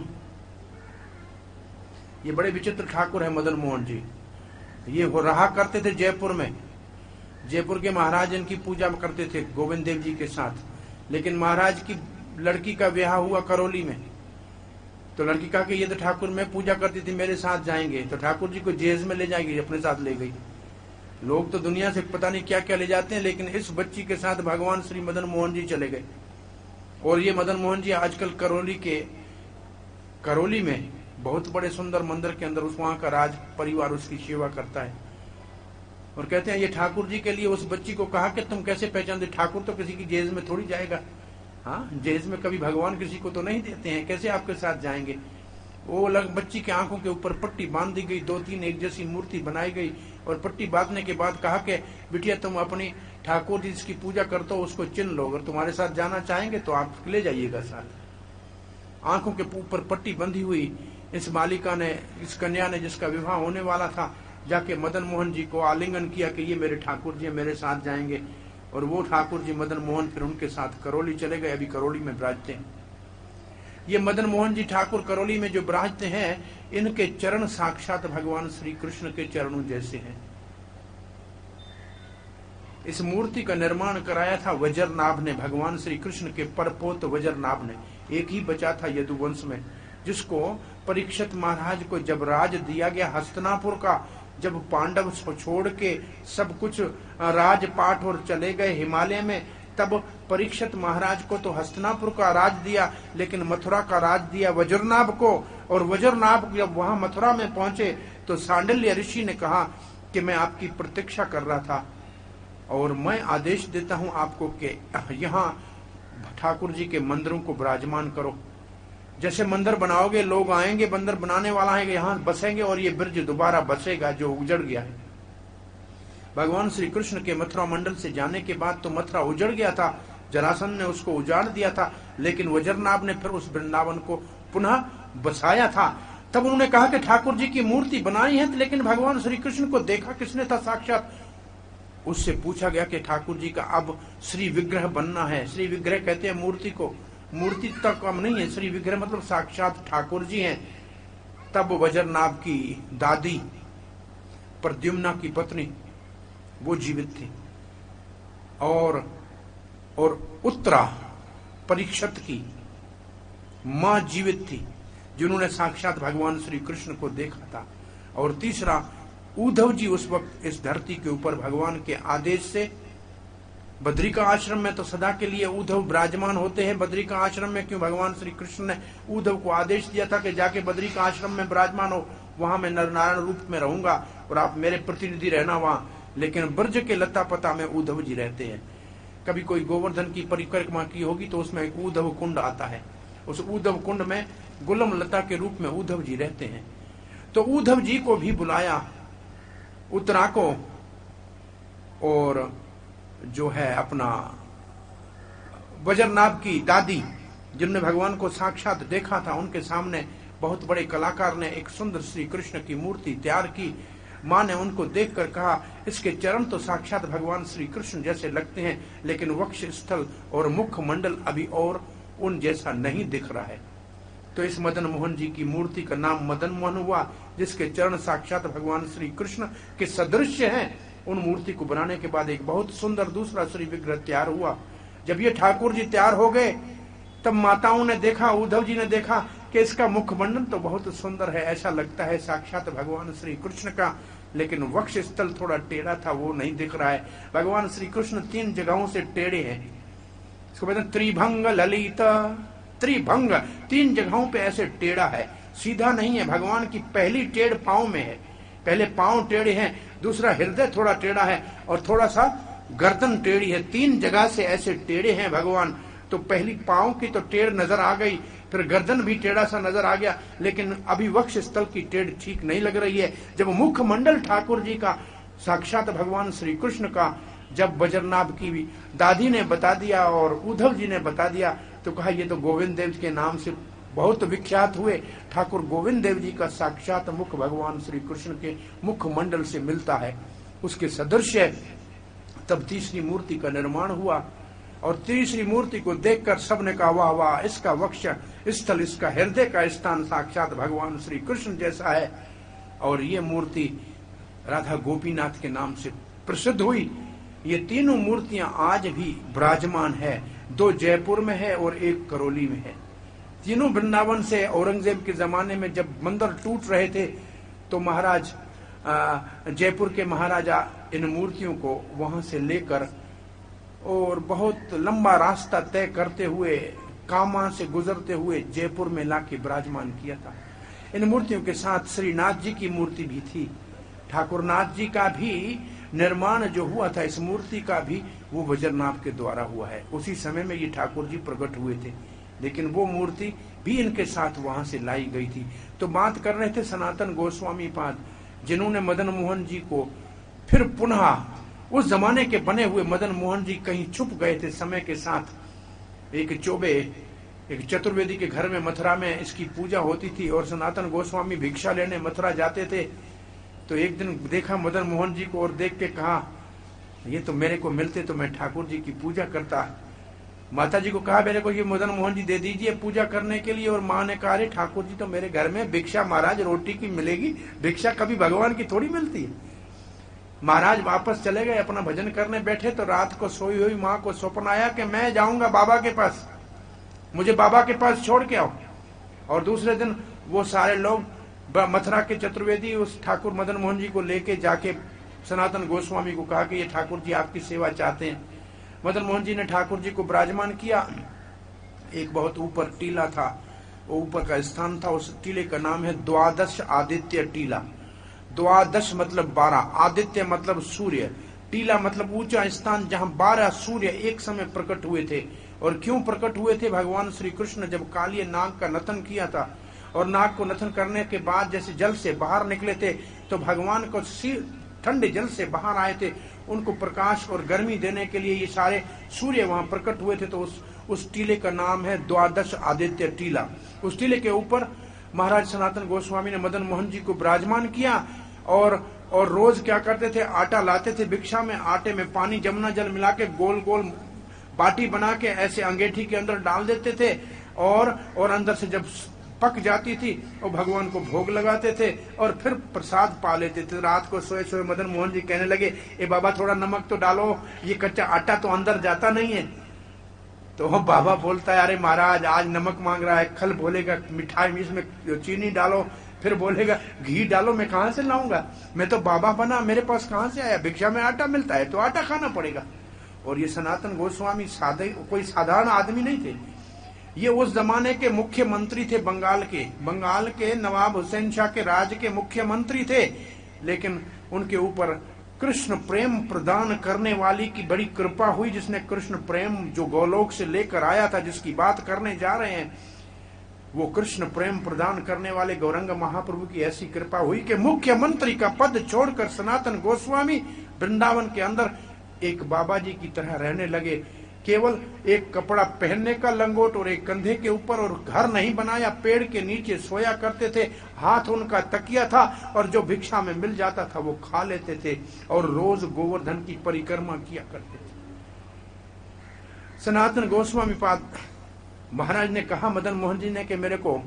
ये बड़े विचित्र ठाकुर है मदन मोहन जी। ये हो रहा करते थे जयपुर में, जयपुर के महाराज इनकी पूजा करते थे गोविंद देव जी के साथ। लेकिन महाराज की लड़की का ब्याह हुआ करौली में, तो लड़की कहा कि ये तो ठाकुर मैं पूजा करती थी, मेरे साथ जाएंगे। तो ठाकुर जी को जेज में ले जाएंगे, अपने साथ ले गई। लोग तो दुनिया से पता नहीं क्या क्या ले जाते हैं, लेकिन इस बच्ची के साथ भगवान श्री मदन मोहन जी चले गए। और ये मदन मोहन जी आजकल करौली के करौली में बहुत बड़े सुंदर मंदिर के अंदर उस वहां का राज परिवार उसकी सेवा करता है। और कहते हैं ये ठाकुर जी के लिए उस बच्ची को कहा कि तुम कैसे पहचानते, ठाकुर तो किसी की जेज में थोड़ी जाएगा। हाँ, जेज में कभी भगवान किसी को तो नहीं देते हैं, कैसे आपके साथ जाएंगे। वो लग बच्ची के आंखों के ऊपर पट्टी बांध दी गई, दो तीन एक जैसी मूर्ति बनाई गई, और पट्टी बांधने के बाद कहा कि बिटिया तुम अपनी ठाकुर जी जिसकी पूजा करते हो उसको चिन्ह लो, अगर तुम्हारे साथ जाना चाहेंगे तो आप ले जाइएगा साथ। आंखों के ऊपर पट्टी बंधी हुई इस बालिका ने, इस कन्या ने जिसका विवाह होने वाला था, जाके मदन मोहन जी को आलिंगन किया कि ये मेरे ठाकुर जी मेरे साथ जाएंगे। और वो ठाकुर जी मदन मोहन फिर उनके साथ करौली चले गए, अभी करौली में विराजते हैं। ये मदन मोहन जी ठाकुर करौली में जो विराजते हैं, इनके चरण साक्षात भगवान श्री कृष्ण के चरणों जैसे हैं। इस मूर्ति का निर्माण कराया था वज्रनाभ ने, भगवान श्री कृष्ण के परपोत वज्रनाभ ने। एक ही बचा था यदुवंश में, जिसको परीक्षित महाराज को जब राज दिया गया हस्तिनापुर का, जब पांडव छोड़ के सब कुछ राजपाट और चले गए हिमालय में, तब परीक्षित महाराज को तो हस्तिनापुर का राज दिया, लेकिन मथुरा का राज दिया वज्रनाभ को। और वज्रनाभ जब वहां मथुरा में पहुंचे तो सांडिल्य ऋषि ने कहा कि मैं आपकी प्रतीक्षा कर रहा था और मैं आदेश देता हूं आपको कि यहाँ ठाकुर जी के मंदिरों को विराजमान करो। जैसे मंदिर बनाओगे, लोग आएंगे, मंदिर बनाने वाला है, यहाँ बसेंगे और ये ब्रिज दोबारा बसेगा जो उजड़ गया है। भगवान श्री कृष्ण के मथुरा मंडल से जाने के बाद तो मथुरा उजड़ गया था, जरासंध ने उसको उजाड़ दिया था, लेकिन वज्रनाभ ने फिर उस वृंदावन को पुनः बसाया था। तब उन्होंने कहा कि ठाकुर जी की मूर्ति बनाई है, लेकिन भगवान श्री कृष्ण को देखा किसने था? साक्षात उससे पूछा गया कि ठाकुर जी का अब श्री विग्रह बनना है। श्री विग्रह कहते हैं मूर्ति को, मूर्ति तक कम नहीं है, श्री विग्रह मतलब साक्षात ठाकुर जी हैं। तब वज्रनाभ की दादी प्रद्युम्ना की पत्नी वो जीवित थी, और और उत्तरा परीक्षित की मां जीवित थी, जिन्होंने साक्षात भगवान श्री कृष्ण को देखा था। और तीसरा उद्धव जी उस वक्त इस धरती के ऊपर भगवान के आदेश से, बद्री का आश्रम में तो सदा के लिए उद्धव विराजमान होते हैं। बद्री का आश्रम में क्यों? भगवान श्री कृष्ण ने उद्धव को आदेश दिया था कि जाके बद्री का आश्रम में विराजमान हो, वहां मैं नरनारायण रूप में रहूंगा और आप मेरे प्रतिनिधि रहना वहां। लेकिन ब्रज के लता पता में उद्धव जी रहते हैं। कभी कोई गोवर्धन की परिक्रमा की होगी तो उसमें एक उद्धव कुंड आता है, उस उद्धव कुंड में गुलम लता के रूप में उद्धव जी रहते हैं। तो उद्धव जी को भी बुलाया, उत्तरा को, और जो है अपना वज्रनाभ की दादी जिनने भगवान को साक्षात देखा था, उनके सामने बहुत बड़े कलाकार ने एक सुंदर श्री कृष्ण की मूर्ति तैयार की। मां ने उनको देखकर कहा, इसके चरण तो साक्षात भगवान श्री कृष्ण जैसे लगते हैं, लेकिन वक्ष स्थल और मुख मंडल अभी और उन जैसा नहीं दिख रहा है। तो इस मदन मोहन जी की मूर्ति का नाम मदन मोहन हुआ, जिसके चरण साक्षात भगवान श्री कृष्ण के सदृश हैं। उन मूर्ति को बनाने के बाद एक बहुत सुंदर दूसरा श्री विग्रह तैयार हुआ। जब ये ठाकुर जी तैयार हो गए, तब माताओं ने देखा, उद्धव जी ने देखा कि इसका मुखमंडल तो बहुत सुंदर है, ऐसा लगता है साक्षात भगवान श्री कृष्ण का, लेकिन वक्ष स्थल थोड़ा टेढ़ा था, वो नहीं दिख रहा है। भगवान श्री कृष्ण तीन जगहों से टेढ़े हैं, इसको कहते हैं त्रिभंग ललित। त्रिभंग तीन जगहों पे ऐसे टेढ़ा है, सीधा नहीं है। भगवान की पहली टेढ़ पांव में है, पहले पांव टेढ़े हैं, दूसरा हृदय थोड़ा टेढ़ा है और थोड़ा सा गर्दन टेढ़ी है। तीन जगह से ऐसे टेढ़े हैं भगवान। तो पहली पांव की तो टेढ़ नजर आ गई, फिर गर्दन भी टेढ़ा सा नजर आ गया, लेकिन अभी वक्ष स्थल की टेढ़ ठीक नहीं लग रही है। जब मुख मंडल ठाकुर जी का साक्षात भगवान श्री कृष्ण का जब वज्रनाभ की भी दादी ने बता दिया और उद्धव जी ने बता दिया, तो कहा ये तो गोविंद देव के नाम से बहुत विख्यात हुए। ठाकुर गोविंद देव जी का साक्षात मुख भगवान श्री कृष्ण के मुख मंडल से मिलता है, उसके सदृश है। तब तीसरी मूर्ति का निर्माण हुआ और तीसरी मूर्ति को देखकर सबने कहा वाह वाह, इसका वक्ष स्थल, इसका हृदय का स्थान साक्षात भगवान श्री कृष्ण जैसा है। और ये मूर्ति राधा गोपीनाथ के नाम से प्रसिद्ध हुई। ये तीनों मूर्तियां आज भी विराजमान है, दो जयपुर में है और एक करौली में है। तीनों वृंदावन से औरंगजेब के जमाने में जब मंदिर टूट रहे थे, तो महाराज जयपुर के महाराजा इन मूर्तियों को वहां से लेकर और बहुत लंबा रास्ता तय करते हुए, कामा से गुजरते हुए जयपुर में लाके विराजमान किया था। इन मूर्तियों के साथ श्रीनाथ जी की मूर्ति भी थी। ठाकुरनाथ जी का भी निर्माण जो हुआ था, इस मूर्ति का भी, वो वज्रनाभ के द्वारा हुआ है। उसी समय में ये ठाकुर जी प्रकट हुए थे, लेकिन वो मूर्ति भी इनके साथ वहां से लाई गई थी। तो बात कर रहे थे सनातन गोस्वामी पाद, जिन्होंने मदन मोहन जी को फिर पुनः, उस जमाने के बने हुए मदन मोहन जी कहीं छुप गए थे समय के साथ। एक चौबे, एक चतुर्वेदी के घर में मथुरा में इसकी पूजा होती थी और सनातन गोस्वामी भिक्षा लेने मथुरा जाते थे। तो एक दिन देखा मदन मोहन जी को और देख के कहा, ये तो मेरे को मिलते तो मैं ठाकुर जी की पूजा करता। माता जी को कहा, मेरे को ये मदन मोहन जी दे दीजिए पूजा करने के लिए। और माँ ने कहा, अरे ठाकुर जी तो मेरे घर में भिक्षा महाराज रोटी की मिलेगी, भिक्षा कभी भगवान की थोड़ी मिलती है। महाराज वापस चले गए, अपना भजन करने बैठे, तो रात को सोई हुई माँ को स्वप्न आया कि मैं जाऊंगा बाबा के पास, मुझे बाबा के पास छोड़ के आओ। और दूसरे दिन वो सारे लोग मथुरा के चतुर्वेदी उस ठाकुर मदन मोहन जी को लेके जाके सनातन गोस्वामी को कहा कि ये ठाकुर जी आपकी सेवा चाहते हैं। मदन मोहन जी ने ठाकुर जी को विराजमान किया। एक बहुत ऊपर टीला था, वो ऊपर का स्थान था, उस टीले का नाम है द्वादश आदित्य टीला। द्वादश मतलब बारह, आदित्य मतलब सूर्य, टीला मतलब ऊंचा स्थान जहां बारह सूर्य एक समय प्रकट हुए थे। और क्यों प्रकट हुए थे? भगवान श्री कृष्ण जब कालिय नाग का नतन किया था और नाग को नतन करने के बाद जैसे जल से बाहर निकले थे तो भगवान को ठंडे जल से बाहर आए थे, उनको प्रकाश और गर्मी देने के लिए ये सारे सूर्य वहां प्रकट हुए थे। तो उस उस टीले का नाम है द्वादश आदित्य टीला। उस टीले के ऊपर महाराज सनातन गोस्वामी ने मदन मोहन जी को विराजमान किया और और रोज क्या करते थे, आटा लाते थे भिक्षा में, आटे में पानी जमुना जल मिला के गोल गोल बाटी बना के ऐसे अंगेठी के अंदर डाल देते थे और और अंदर से जब पक जाती थी और भगवान को भोग लगाते थे और फिर प्रसाद पा लेते थे। रात को सोए सोए मदन मोहन जी कहने लगे, ए बाबा थोड़ा नमक तो डालो, ये कच्चा आटा तो अंदर जाता नहीं है। तो बाबा बोलता है, अरे महाराज आज नमक मांग रहा है, कल बोलेगा मिठाई में इसमें चीनी डालो, फिर बोलेगा घी डालो, मैं कहां से लाऊंगा? मैं तो बाबा बना, मेरे पास कहां से आया? भिक्षा में आटा मिलता है तो आटा खाना पड़ेगा। और ये सनातन गोस्वामी सादे कोई साधारण आदमी नहीं थे, ये उस जमाने के मुख्यमंत्री थे। बंगाल के बंगाल के नवाब हुसैन शाह के राज के मुख्यमंत्री थे, लेकिन उनके ऊपर कृष्ण प्रेम प्रदान करने वाली की बड़ी कृपा हुई, जिसने कृष्ण प्रेम जो गोलोक से लेकर आया था, जिसकी बात करने जा रहे हैं, वो कृष्ण प्रेम प्रदान करने वाले गौरंग महाप्रभु की ऐसी कृपा हुई कि मुख्यमंत्री का पद छोड़कर सनातन गोस्वामी वृंदावन के अंदर एक बाबा जी की तरह रहने लगे। केवल एक कपड़ा पहनने का लंगोट और एक कंधे के ऊपर, और घर नहीं बनाया, पेड़ के नीचे सोया करते थे, हाथ उनका तकिया था और जो भिक्षा में मिल जाता था वो खा लेते थे और रोज गोवर्धन की परिक्रमा किया करते थे। सनातन गोस्वामी पाद महाराज ने कहा मदन मोहन जी ने कि मेरे को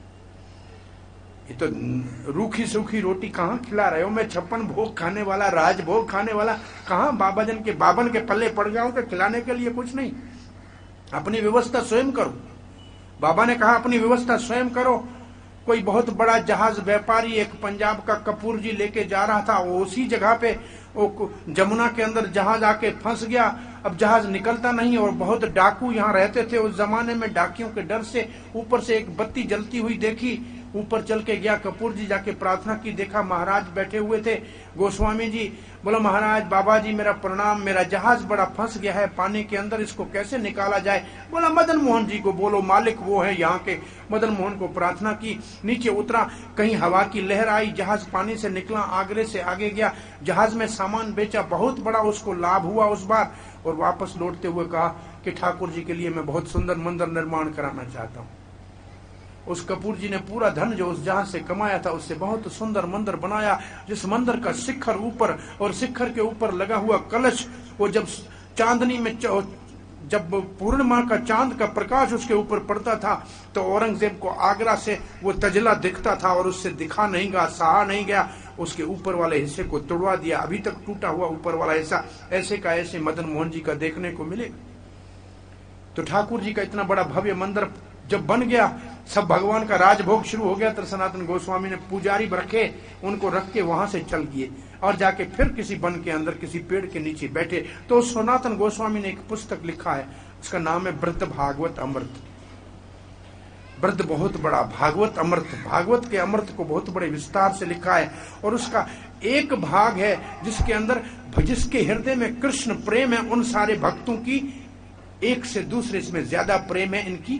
ये तो रूखी सूखी रोटी कहाँ खिला रहे हो? मैं छप्पन भोग खाने वाला, राज भोग खाने वाला, कहाँ बाबा जन के बाबन के पल्ले पड़ जाऊं तो खिलाने के लिए कुछ नहीं, अपनी व्यवस्था स्वयं करो। बाबा ने कहा अपनी व्यवस्था स्वयं करो। कोई बहुत बड़ा जहाज व्यापारी एक पंजाब का कपूर जी लेके जा रहा था, वो उसी जगह पे वो जमुना के अंदर जहाज आके फंस गया। अब जहाज निकलता नहीं और बहुत डाकू यहाँ रहते थे उस जमाने में। डाकियों के डर से ऊपर से एक बत्ती जलती हुई देखी, ऊपर चल के गया कपूर जी, जाके प्रार्थना की, देखा महाराज बैठे हुए थे। गोस्वामी जी बोला महाराज बाबा जी मेरा प्रणाम, मेरा जहाज बड़ा फंस गया है पानी के अंदर, इसको कैसे निकाला जाए? बोला मदन मोहन जी को बोलो, मालिक वो है यहाँ के। मदन मोहन को प्रार्थना की, नीचे उतरा, कहीं हवा की लहर आई, जहाज पानी से निकला, आगरे से आगे गया, जहाज में सामान बेचा, बहुत बड़ा उसको लाभ हुआ उस बार। और वापस लौटते हुए कहा कि ठाकुर जी के लिए मैं बहुत सुंदर मंदिर निर्माण कराना चाहता हूँ। उस कपूर जी ने पूरा धन जो उस जहाज से कमाया था उससे बहुत सुंदर मंदिर बनाया, जिस मंदिर का शिखर ऊपर और शिखर के ऊपर लगा हुआ कलश, वो जब चांदनी में जब पूर्णिमा का चांद का प्रकाश उसके ऊपर पड़ता था तो औरंगजेब को आगरा से वो तजला दिखता था और उससे दिखा नहीं गया, सहा नहीं गया, उसके ऊपर वाले हिस्से को तोड़वा दिया। अभी तक टूटा हुआ ऊपर वाला हिस्सा ऐसे का ऐसे मदन मोहन जी का देखने को मिलेगा। तो ठाकुर जी का इतना बड़ा भव्य मंदिर जब बन गया, सब भगवान का राजभोग शुरू हो गया, तो सनातन गोस्वामी ने पुजारी रखे, उनको रख के वहां से चल गए और जाके फिर किसी वन के अंदर किसी पेड़ के नीचे बैठे। तो सनातन गोस्वामी ने एक पुस्तक लिखा है, उसका नाम है व्रत भागवत अमृत। व्रत बहुत बड़ा, भागवत अमृत, भागवत के अमृत को बहुत बड़े विस्तार से लिखा है। और उसका एक भाग है जिसके अंदर जिसके हृदय में कृष्ण प्रेम है, उन सारे भक्तों की एक से दूसरे इसमें ज्यादा प्रेम है, इनकी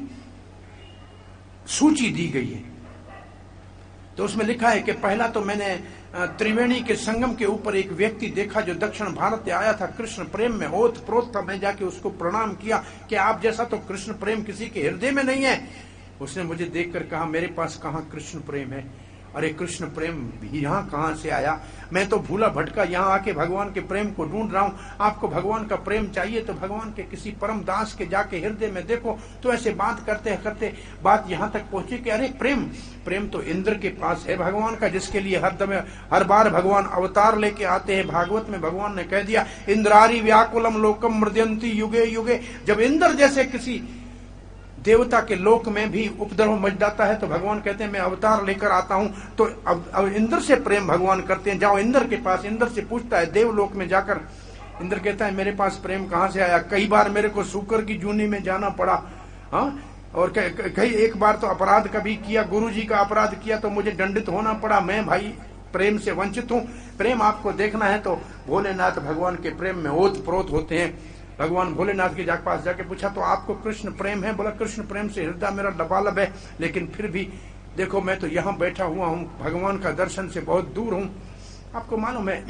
सूची दी गई है। तो उसमें लिखा है कि पहला तो मैंने त्रिवेणी के संगम के ऊपर एक व्यक्ति देखा जो दक्षिण भारत से आया था, कृष्ण प्रेम में ओत प्रोत था। मैं जाके उसको प्रणाम किया कि आप जैसा तो कृष्ण प्रेम किसी के हृदय में नहीं है। उसने मुझे देखकर कहा मेरे पास कहाँ कृष्ण प्रेम है? अरे कृष्ण प्रेम यहाँ कहाँ से आया? मैं तो भूला भटका यहाँ आके भगवान के प्रेम को ढूंढ रहा हूँ। आपको भगवान का प्रेम चाहिए तो भगवान के किसी परम दास के जाके हृदय में देखो। तो ऐसे बात करते करते बात यहाँ तक पहुंची कि अरे प्रेम प्रेम तो इंद्र के पास है भगवान का, जिसके लिए हर दम हर बार भगवान अवतार लेके आते हैं। भागवत में भगवान ने कह दिया इंद्रारी व्याकुलम लोकम मृदयंती युगे युगे। जब इंद्र जैसे किसी देवता के लोक में भी उपद्रव मच जाता है तो भगवान कहते हैं मैं अवतार लेकर आता हूं। तो अब, अब इंद्र से प्रेम भगवान करते हैं। जाओ इंद्र के पास, इंद्र से पूछता है देवलोक में जाकर। इंद्र कहता है मेरे पास प्रेम कहां से आया, कई बार मेरे को सूकर की जूनी में जाना पड़ा। हाँ, और कई एक बार तो अपराध कभी किया, गुरु जी का अपराध किया तो मुझे दंडित होना पड़ा। मैं भाई प्रेम से वंचित हूं। प्रेम आपको देखना है तो भोलेनाथ भगवान के प्रेम में ओत प्रोत होते हैं। भगवान भोलेनाथ के जाके पास जाके पूछा तो आपको कृष्ण प्रेम है? बोला कृष्ण प्रेम से हृदय मेरा लबालब है, लेकिन फिर भी देखो मैं तो यहाँ बैठा हुआ हूँ, भगवान का दर्शन से बहुत दूर हूँ। आपको मालूम है,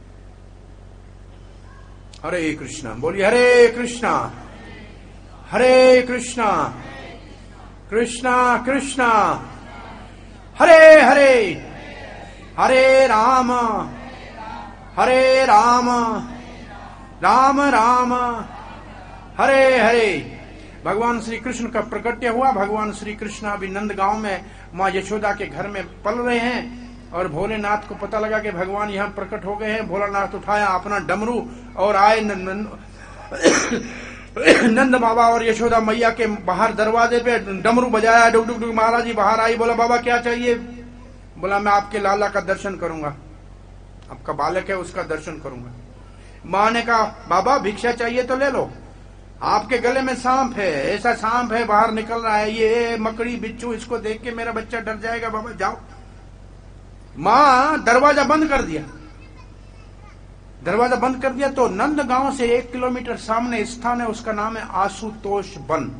हरे कृष्णा बोलिए, हरे कृष्णा हरे कृष्णा कृष्णा कृष्णा हरे हरे, हरे राम हरे राम राम राम हरे हरे। भगवान श्री कृष्ण का प्रकट्य हुआ। भगवान श्री कृष्ण अभी नंद गांव में माँ यशोदा के घर में पल रहे हैं और भोलेनाथ को पता लगा कि भगवान यहाँ प्रकट हो गए हैं। भोलेनाथ उठाया अपना डमरू और आए नंद, नंद बाबा और यशोदा मैया के बाहर दरवाजे पे डमरू बजाया। डुग डुग डुग महाराज जी बाहर आई। बोला बाबा क्या चाहिए? बोला मैं आपके लाला का दर्शन करूंगा, आपका बालक है उसका दर्शन करूंगा। माँ ने कहा बाबा भिक्षा चाहिए तो ले लो, आपके गले में सांप है, ऐसा सांप है बाहर निकल रहा है, ये मकड़ी बिच्छू, इसको देख के मेरा बच्चा डर जाएगा, बाबा जाओ। माँ दरवाजा बंद कर दिया। दरवाजा बंद कर दिया तो नंद गांव से एक किलोमीटर सामने स्थान है, उसका नाम है आशुतोष वन।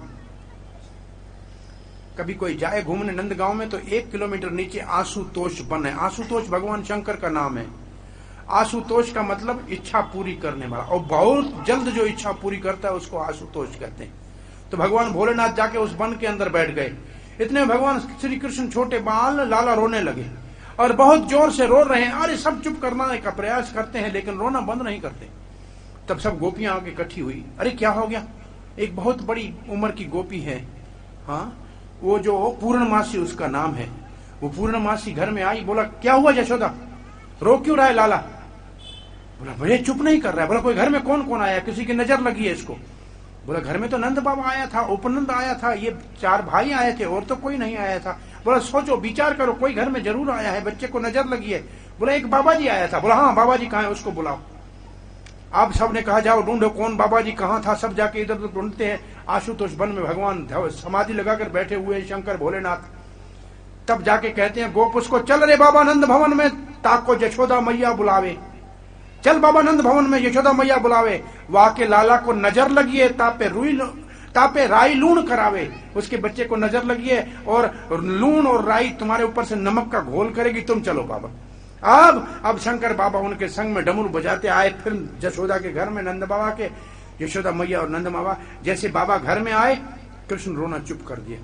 कभी कोई जाए घूमने नंद गांव में तो एक किलोमीटर नीचे आशुतोष वन है। आशुतोष भगवान शंकर का नाम है। आशुतोष का मतलब इच्छा पूरी करने वाला, और बहुत जल्द जो इच्छा पूरी करता है उसको आशुतोष कहते हैं। तो भगवान भोलेनाथ जाके उस वन के अंदर बैठ गए। इतने भगवान श्री कृष्ण छोटे बाल लाला रोने लगे और बहुत जोर से रो रहे हैं। अरे सब चुप करने का प्रयास करते हैं लेकिन रोना बंद नहीं करते। तब सब गोपियां आके इकट्ठी हुई। अरे क्या हो गया? एक बहुत बड़ी उम्र की गोपी है, हाँ, वो जो पूर्णमासी उसका नाम है, वो पूर्णमासी घर में आई। बोला क्या हुआ यशोदा, रो क्यों रहा है लाला? बोला भैया चुप नहीं कर रहा है। बोला कोई घर में कौन कौन आया, किसी की नजर लगी है इसको? बोला घर में तो नंद बाबा आया था, उपनंद आया था, ये चार भाई आए थे और तो कोई नहीं आया था। बोला सोचो विचार करो, कोई घर में जरूर आया है, बच्चे को नजर लगी है। बोला एक बाबा जी आया था। बोला हाँ बाबा जी कहाँ है, उसको बुलाओ। आप सबने कहा जाओ ढूंढो कौन बाबा जी कहाँ था। सब जाके इधर उधर ढूंढते हैं। आशुतोष वन में भगवान समाधि लगाकर बैठे हुए शंकर भोलेनाथ। तब जाके कहते हैं गोप उसको, चल रे बाबा नंद भवन में, ताको यशोदा मैया बुलावे। चल बाबा नंद भवन में, यशोदा मैया बुलावे। वहां के लाला को नजर लगी है, तापे रुई तापे राई लूण करावे। उसके बच्चे को नजर लगी है और लूण और राई तुम्हारे ऊपर से नमक का घोल करेगी, तुम चलो बाबा। अब अब शंकर बाबा उनके संग में डमरू बजाते आए। फिर यशोदा के घर में नंद बाबा के, यशोदा मैया और नंद बाबा, जैसे बाबा घर में आए कृष्ण रोना चुप कर दिया।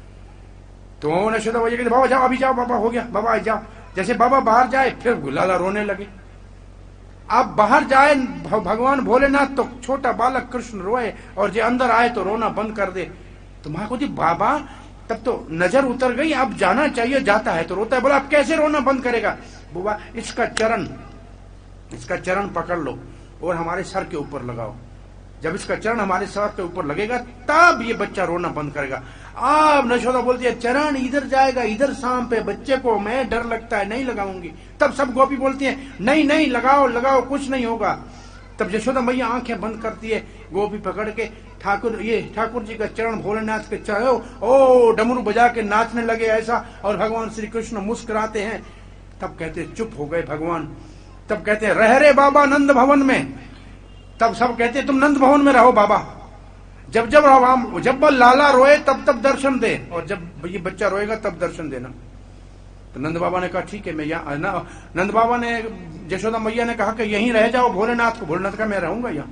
तो यशोदा मैया कहते बाबा जाओ, अभी जाओ, बाबा हो गया, बाबा जाओ। जैसे बाबा बाहर जाए फिर लाला रोने लगे। अब बाहर जाए भगवान भोलेनाथ तो छोटा बालक कृष्ण रोए, और जो अंदर आए तो रोना बंद कर दे। तो मां को दी बाबा तब तो नजर उतर गई, अब जाना चाहिए, जाता है तो रोता है। बोला अब कैसे रोना बंद करेगा? बुआ इसका चरण, इसका चरण पकड़ लो और हमारे सर के ऊपर लगाओ। जब इसका चरण हमारे सर के ऊपर लगेगा तब ये बच्चा रोना बंद करेगा। अब यशोदा बोलती है चरण इधर जाएगा, इधर सांप है, बच्चे को मैं डर लगता है, नहीं लगाऊंगी। तब सब गोपी बोलती है नहीं नहीं लगाओ लगाओ, कुछ नहीं होगा। तब यशोदा मैया आंखें बंद करती है, गोपी पकड़ के ठाकुर ये ठाकुर जी का चरण भोलेनाथ के चढ़ो, ओ डमरू बजा के नाचने लगे ऐसा, और भगवान श्री कृष्ण मुस्कुराते हैं। तब कहते चुप हो गए भगवान। तब कहते रह रे बाबा नंद भवन में। तब सब कहते तुम नंद भवन में रहो बाबा, जब जब हम जब लाला रोए तब तब दर्शन दे, और जब ये बच्चा रोएगा तब दर्शन देना। तो नंद बाबा ने कहा ठीक है मैं यहाँ। नंद बाबा ने, यशोदा मैया ने कहा कि यहीं रह जाओ भोलेनाथ को। भोलेनाथ का मैं रहूंगा यहाँ,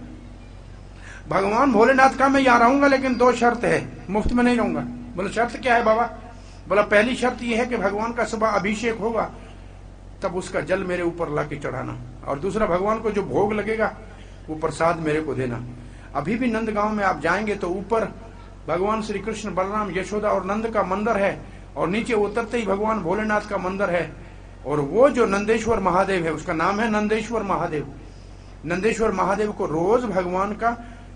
भगवान भोलेनाथ का मैं यहाँ रहूंगा, लेकिन दो शर्त है, मुफ्त में नहीं रहूंगा। बोले शर्त क्या है बाबा? बोला पहली शर्त यह है कि भगवान का सुबह अभिषेक होगा तब उसका जल मेरे ऊपर लाके चढ़ाना, और दूसरा भगवान को जो भोग लगेगा वो प्रसाद मेरे को देना। अभी भी नंद गांव में आप जाएंगे तो ऊपर भगवान श्री कृष्ण बलराम यशोदा और नंद का मंदिर है, और नीचे उतरते ही भगवान भोलेनाथ का मंदिर है। और वो जो नंदेश्वर महादेव है उसका नाम है नंदेश्वर महादेव। नंदेश्वर महादेव को रोज भगवान का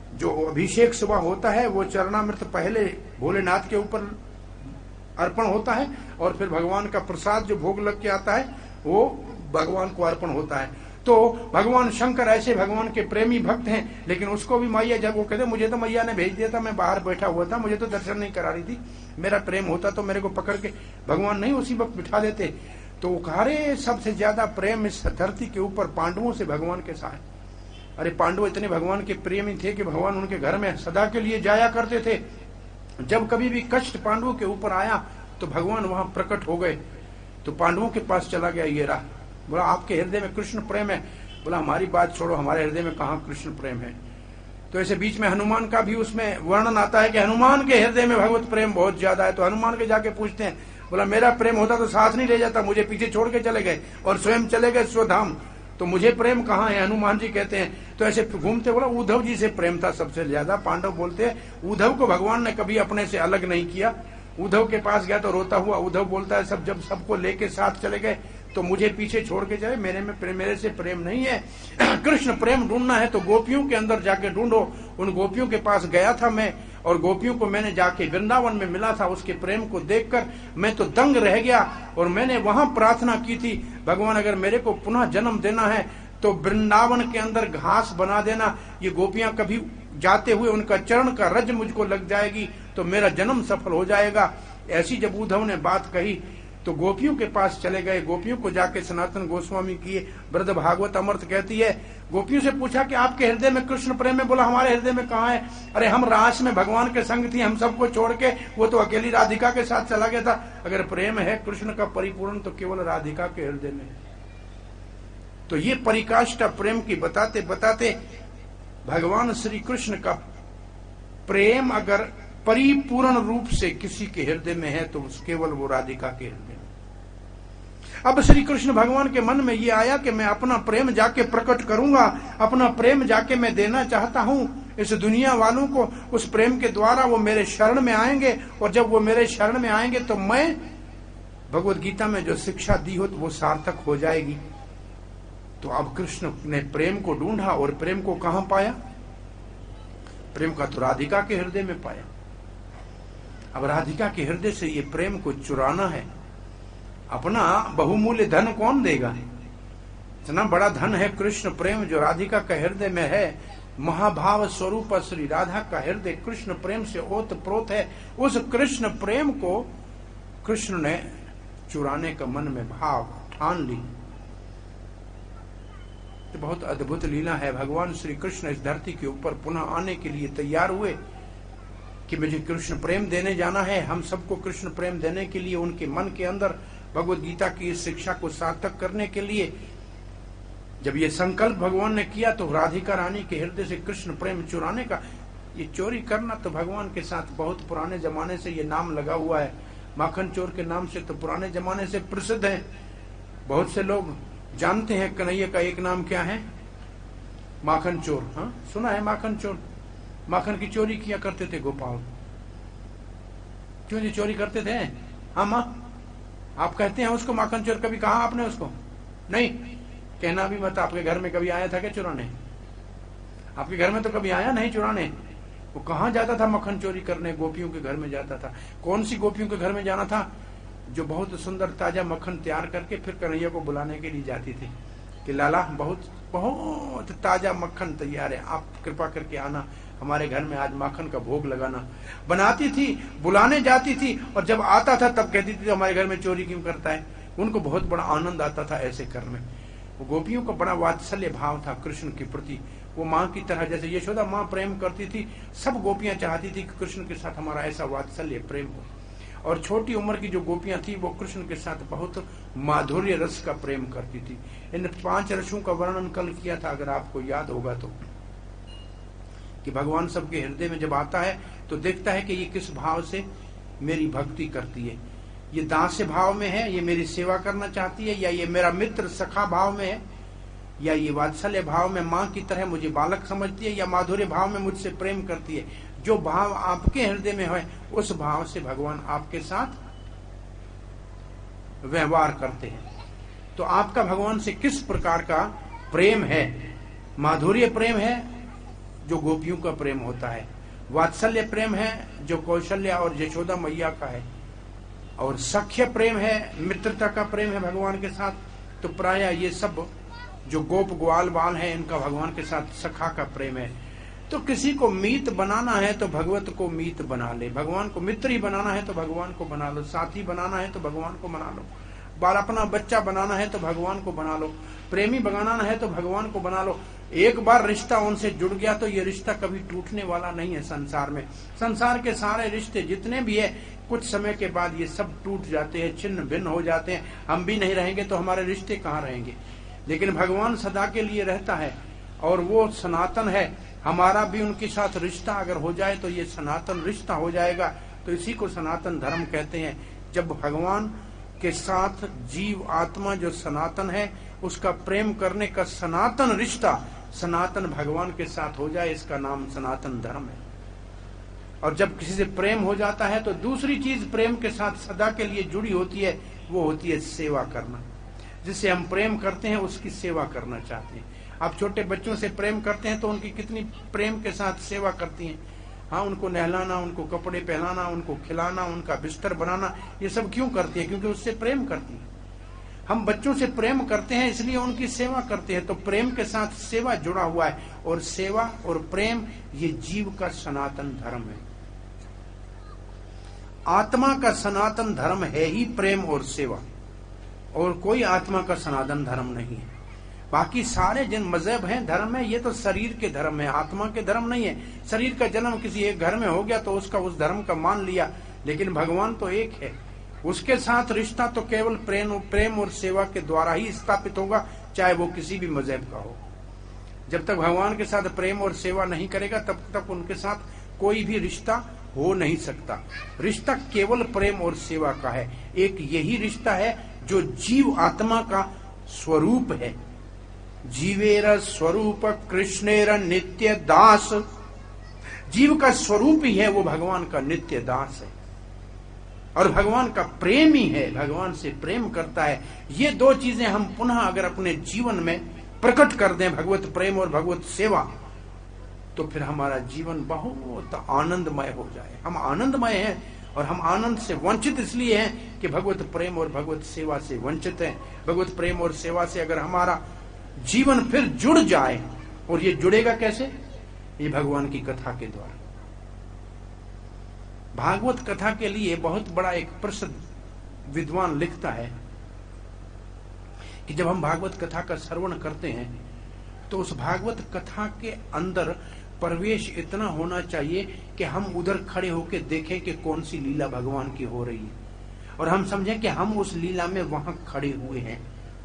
जो अभिषेक सुबह होता है वो चरणामृत पहले भोलेनाथ के ऊपर अर्पण होता है और फिर भगवान का प्रसाद जो भोग लग के आता है वो भगवान को अर्पण होता है। तो भगवान शंकर ऐसे भगवान के प्रेमी भक्त हैं, लेकिन उसको भी मैया जब वो कहते मुझे तो मैया ने भेज दिया था, मैं बाहर बैठा हुआ था, मुझे तो दर्शन नहीं करा रही थी, मेरा प्रेम होता तो मेरे को पकड़ के भगवान नहीं उसी वक्त बिठा देते। तो वो कहा रे सबसे ज्यादा प्रेम इस धरती के ऊपर पांडवों से भगवान के साथ। अरे पांडव इतने भगवान के प्रेमी थे कि भगवान उनके घर में सदा के लिए जाया करते थे। जब कभी भी कष्ट पांडवों के ऊपर आया तो भगवान वहां प्रकट हो गए। तो पांडवों के पास चला गया, ये रहा, बोला आपके हृदय में कृष्ण प्रेम है। बोला हमारी बात छोड़ो, हमारे हृदय में कहाँ कृष्ण प्रेम है। तो ऐसे बीच में हनुमान का भी उसमें वर्णन आता है कि हनुमान के हृदय में भगवत प्रेम बहुत ज्यादा है। तो हनुमान के जाके पूछते हैं, बोला मेरा प्रेम होता तो साथ नहीं ले जाता, मुझे पीछे छोड़ के चले गए और स्वयं चले गए स्वधाम, तो मुझे प्रेम कहाँ है। हनुमान जी कहते हैं तो ऐसे घूमते, बोला उद्धव जी से प्रेम था सबसे ज्यादा। पांडव बोलते हैं उद्धव को भगवान ने कभी अपने से अलग नहीं किया। उद्धव के पास गया तो रोता हुआ उद्धव बोलता है सब जब सबको लेके साथ चले गए तो मुझे पीछे छोड़ के जाए, मेरे में प्रेम, मेरे से प्रेम नहीं है। कृष्ण प्रेम ढूंढना है तो गोपियों के अंदर जाके ढूंढो। उन गोपियों के पास गया था मैं और गोपियों को मैंने जाके वृंदावन में मिला था। उसके प्रेम को देखकर मैं तो दंग रह गया और मैंने वहां प्रार्थना की थी, भगवान अगर मेरे को पुनः जन्म देना है तो वृंदावन के अंदर घास बना देना। ये गोपियां कभी जाते हुए उनका चरण का रज मुझको लग जाएगी तो मेरा जन्म सफल हो जाएगा। ऐसी जब उद्धव ने बात कही तो गोपियों के पास चले गए। गोपियों को जाके सनातन गोस्वामी की वृद्ध भागवत अमृत कहती है, गोपियों से पूछा कि आपके हृदय में कृष्ण प्रेम है। बोला हमारे हृदय में कहाँ है, अरे हम रास में भगवान के संग थी, हम सबको छोड़ के वो तो अकेली राधिका के साथ चला गया था। अगर प्रेम है कृष्ण का परिपूर्ण तो केवल राधिका के हृदय में। तो ये परिकाष्ठा प्रेम की बताते बताते भगवान श्री कृष्ण का प्रेम अगर परिपूर्ण रूप से किसी के हृदय में है तो केवल वो राधिका के हृदय में। अब श्री कृष्ण भगवान के मन में ये आया कि मैं अपना प्रेम जाके प्रकट करूंगा, अपना प्रेम जाके मैं देना चाहता हूं इस दुनिया वालों को। उस प्रेम के द्वारा वो मेरे शरण में आएंगे और जब वो मेरे शरण में आएंगे तो मैं भगवत गीता में जो शिक्षा दी हो तो वो सार्थक हो जाएगी। तो अब कृष्ण ने प्रेम को ढूंढा और प्रेम को कहां पाया, प्रेम का तो राधिका के हृदय में पाया। अब राधिका के हृदय से ये प्रेम को चुराना है, अपना बहुमूल्य धन कौन देगा। इतना बड़ा धन है कृष्ण प्रेम जो राधिका का हृदय में है। महाभाव स्वरूप श्री राधा का हृदय कृष्ण प्रेम से ओत प्रोत है। उस कृष्ण प्रेम को कृष्ण ने चुराने का मन में भाव ठान ली। तो बहुत अद्भुत लीला है। भगवान श्री कृष्ण इस धरती के ऊपर पुनः आने के लिए तैयार हुए कि मुझे कृष्ण प्रेम देने जाना है। हम सबको कृष्ण प्रेम देने के लिए उनके मन के अंदर भगवत गीता की इस शिक्षा को सार्थक करने के लिए जब ये संकल्प भगवान ने किया तो राधिका रानी के हृदय से कृष्ण प्रेम चुराने का, ये चोरी करना तो भगवान के साथ बहुत पुराने जमाने से ये नाम लगा हुआ है। माखन चोर के नाम से तो पुराने जमाने से प्रसिद्ध है। बहुत से लोग जानते हैं कन्हैया का एक नाम क्या है, माखन चोर। हाँ सुना है माखन चोर। माखन की चोरी किया करते थे गोपाल। क्यों जी चोरी करते थे? हाँ माँ आप कहते हैं उसको माखन चोर, कभी कहा आपने उसको? नहीं, कहना भी मत। आपके घर में कभी आया था क्या चुराने? आपके घर में तो कभी आया नहीं चुराने। वो कहाँ जाता था मक्खन चोरी करने? गोपियों के घर में जाता था। कौन सी गोपियों के घर में जाना था? जो बहुत सुंदर ताजा मक्खन तैयार करके फिर कन्हैया को बुलाने के लिए जाती थी कि लाला बहुत बहुत ताजा मक्खन तैयार है, आप कृपा करके आना, हमारे घर में आज माखन का भोग लगाना। बनाती थी, बुलाने जाती थी और जब आता था तब कहती थी हमारे घर में चोरी क्यों करता है। उनको बहुत बड़ा आनंद आता था ऐसे करने। वो गोपियों का बड़ा वात्सल्य भाव था कृष्ण के प्रति। वो माँ की तरह, जैसे यशोदा माँ प्रेम करती थी, सब गोपियां चाहती थी कि कृष्ण के साथ हमारा ऐसा वात्सल्य प्रेम हो। और छोटी उम्र की जो गोपियां थी वो कृष्ण के साथ बहुत माधुर्य रस का प्रेम करती थी। इन पांच रसों का वर्णन कल किया था, अगर आपको याद होगा तो, कि भगवान सबके हृदय में जब आता है तो देखता है कि ये किस भाव से मेरी भक्ति करती है। ये दास्य भाव में है, ये मेरी सेवा करना चाहती है, या ये मेरा मित्र सखा भाव में है, या ये वात्सल्य भाव में माँ की तरह मुझे बालक समझती है, या माधुर्य भाव में मुझसे प्रेम करती है। जो भाव आपके हृदय में है उस भाव से भगवान आपके साथ व्यवहार करते हैं। तो आपका भगवान से किस प्रकार का प्रेम है? माधुर्य प्रेम है जो गोपियों का प्रेम होता है। वात्सल्य प्रेम है जो कौशल्या और यशोदा मैया का है, और सख्य प्रेम है, मित्रता का प्रेम है भगवान के साथ। तो प्राय ये सब जो गोप ग्वाल बाल है, इनका भगवान के साथ सखा का प्रेम है। तो किसी को मीत बनाना है तो भगवत को मीत बना ले, भगवान को मित्र ही बनाना है तो भगवान को बना लो, साथी बनाना है तो भगवान को बना लो, बाल अपना बच्चा बनाना है तो भगवान को बना लो, प्रेमी बनाना है तो भगवान को बना लो। एक बार रिश्ता उनसे जुड़ गया तो ये रिश्ता कभी टूटने वाला नहीं है। संसार में संसार के सारे रिश्ते जितने भी है, कुछ समय के बाद ये सब टूट जाते हैं, छिन्न भिन्न हो जाते हैं। हम भी नहीं रहेंगे तो हमारे रिश्ते कहाँ रहेंगे। लेकिन भगवान सदा के लिए रहता है और वो सनातन है। हमारा भी उनके साथ रिश्ता अगर हो जाए तो ये सनातन रिश्ता हो जाएगा। तो इसी को सनातन धर्म कहते हैं। जब भगवान के साथ जीव आत्मा जो सनातन है, उसका प्रेम करने का सनातन रिश्ता सनातन भगवान के साथ हो जाए, इसका नाम सनातन धर्म है। और जब किसी से प्रेम हो जाता है तो दूसरी चीज प्रेम के साथ सदा के लिए जुड़ी होती है, वो होती है सेवा करना। जिससे हम प्रेम करते हैं उसकी सेवा करना चाहते हैं। आप छोटे बच्चों से प्रेम करते हैं तो उनकी कितनी प्रेम के साथ सेवा करती हैं। हाँ, उनको नहलाना, उनको कपड़े पहनाना, उनको खिलाना, उनका बिस्तर बनाना, ये सब क्यों करती है? क्योंकि उससे प्रेम करती है। हम बच्चों से प्रेम करते हैं इसलिए उनकी सेवा करते हैं। तो प्रेम के साथ सेवा जुड़ा हुआ है, और सेवा और प्रेम ये जीव का सनातन धर्म है। आत्मा का सनातन धर्म है ही प्रेम और सेवा, और कोई आत्मा का सनातन धर्म नहीं है। बाकी सारे जिन मजहब हैं, धर्म है, ये तो शरीर के धर्म है, आत्मा के धर्म नहीं है। शरीर का जन्म किसी एक घर में हो गया तो उसका उस धर्म का मान लिया, लेकिन भगवान तो एक है। उसके साथ रिश्ता तो केवल प्रेम प्रेम और सेवा के द्वारा ही स्थापित होगा, चाहे वो किसी भी मजहब का हो। जब तक भगवान के साथ प्रेम और सेवा नहीं करेगा तब तक उनके साथ कोई भी रिश्ता हो नहीं सकता। रिश्ता केवल प्रेम और सेवा का है। एक यही रिश्ता है जो जीव आत्मा का स्वरूप है। जीवेर स्वरूप कृष्णेर नित्य दास। जीव का स्वरूप ही है वो भगवान का नित्य दास है, और भगवान का प्रेमी है, भगवान से प्रेम करता है। ये दो चीजें हम पुनः अगर अपने जीवन में प्रकट कर दें, भगवत प्रेम और भगवत सेवा, तो फिर हमारा जीवन बहुत आनंदमय हो जाए। हम आनंदमय हैं, और हम आनंद से वंचित इसलिए हैं कि भगवत प्रेम और भगवत सेवा से वंचित हैं। भगवत प्रेम और सेवा से अगर हमारा जीवन फिर जुड़ जाए, और ये जुड़ेगा कैसे? ये भगवान की कथा के द्वारा। भागवत कथा के लिए बहुत बड़ा एक प्रसिद्ध विद्वान लिखता है कि जब हम भागवत कथा का श्रवण करते हैं तो उस भागवत कथा के अंदर प्रवेश इतना होना चाहिए कि हम उधर खड़े होकर देखें कि कौन सी लीला भगवान की हो रही है, और हम समझें कि हम उस लीला में वहां खड़े हुए हैं।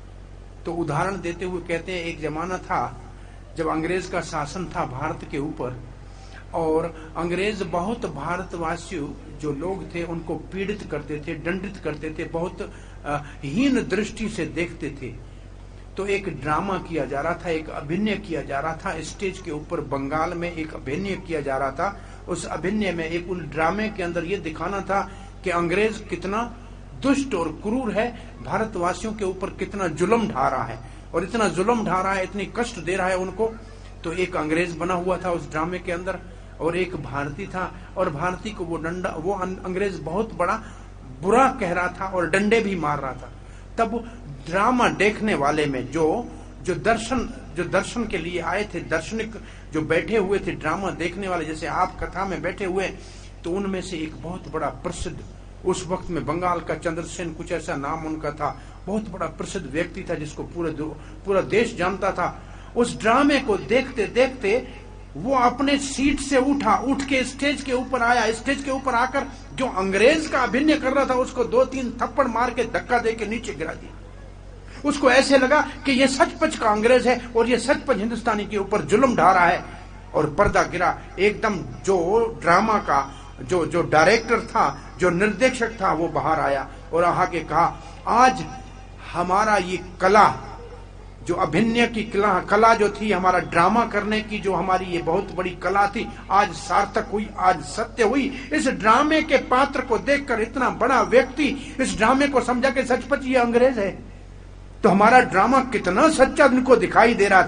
तो उदाहरण देते हुए कहते हैं, एक जमाना था जब अंग्रेज का शासन था भारत के ऊपर, और अंग्रेज बहुत भारतवासियों जो लोग थे उनको पीड़ित करते थे, दंडित करते थे, बहुत हीन दृष्टि से देखते थे। तो एक ड्रामा किया जा रहा था, एक अभिनय किया जा रहा था स्टेज के ऊपर। बंगाल में एक अभिनय किया जा रहा था। उस अभिनय में, एक उन ड्रामे के अंदर ये दिखाना था कि अंग्रेज कितना दुष्ट और क्रूर है, भारतवासियों के ऊपर कितना जुल्म ढा रहा है, और इतना जुल्म ढा रहा है, इतनी कष्ट दे रहा है उनको। तो एक अंग्रेज बना हुआ था उस ड्रामे के अंदर, और एक भारतीय था, और भारतीय को वो डंडा वो अंग्रेज बहुत बड़ा बुरा कह रहा था और डंडे भी मार रहा था। तब ड्रामा देखने वाले में जो जो दर्शन जो दर्शन के लिए आए थे, दार्शनिक जो बैठे हुए थे ड्रामा देखने वाले, जैसे आप कथा में बैठे हुए, तो उनमें से एक बहुत बड़ा प्रसिद्ध, उस वक्त में बंगाल का चंद्रसेन कुछ ऐसा नाम उनका था, बहुत बड़ा प्रसिद्ध व्यक्ति था जिसको पूरे पूरा देश जानता था। उस ड्रामे को देखते देखते वो अपने सीट से उठा, उठ के स्टेज के ऊपर आया। स्टेज के ऊपर आकर जो अंग्रेज का अभिनय कर रहा था उसको दो तीन थप्पड़ मार के धक्का दे के नीचे गिरा दिया। उसको ऐसे लगा कि ये सचपच का अंग्रेज है और ये सचपच हिंदुस्तानी के ऊपर जुल्म ढा रहा है, और पर्दा गिरा एकदम। जो ड्रामा का जो जो डायरेक्टर था, जो निर्देशक था, वो बाहर आया और आके कहा, आज हमारा ये कला, जो अभिनय की कला कला जो थी, हमारा ड्रामा करने की जो हमारी ये बहुत बड़ी कला थी, आज सार्थक हुई, आज सत्य हुई। इस ड्रामे के पात्र को देखकर इतना बड़ा व्यक्ति इस ड्रामे को समझा कि सचपच ये अंग्रेज है। तो हमारा ड्रामा कितना सच्चा उनको दिखाई दे रहा था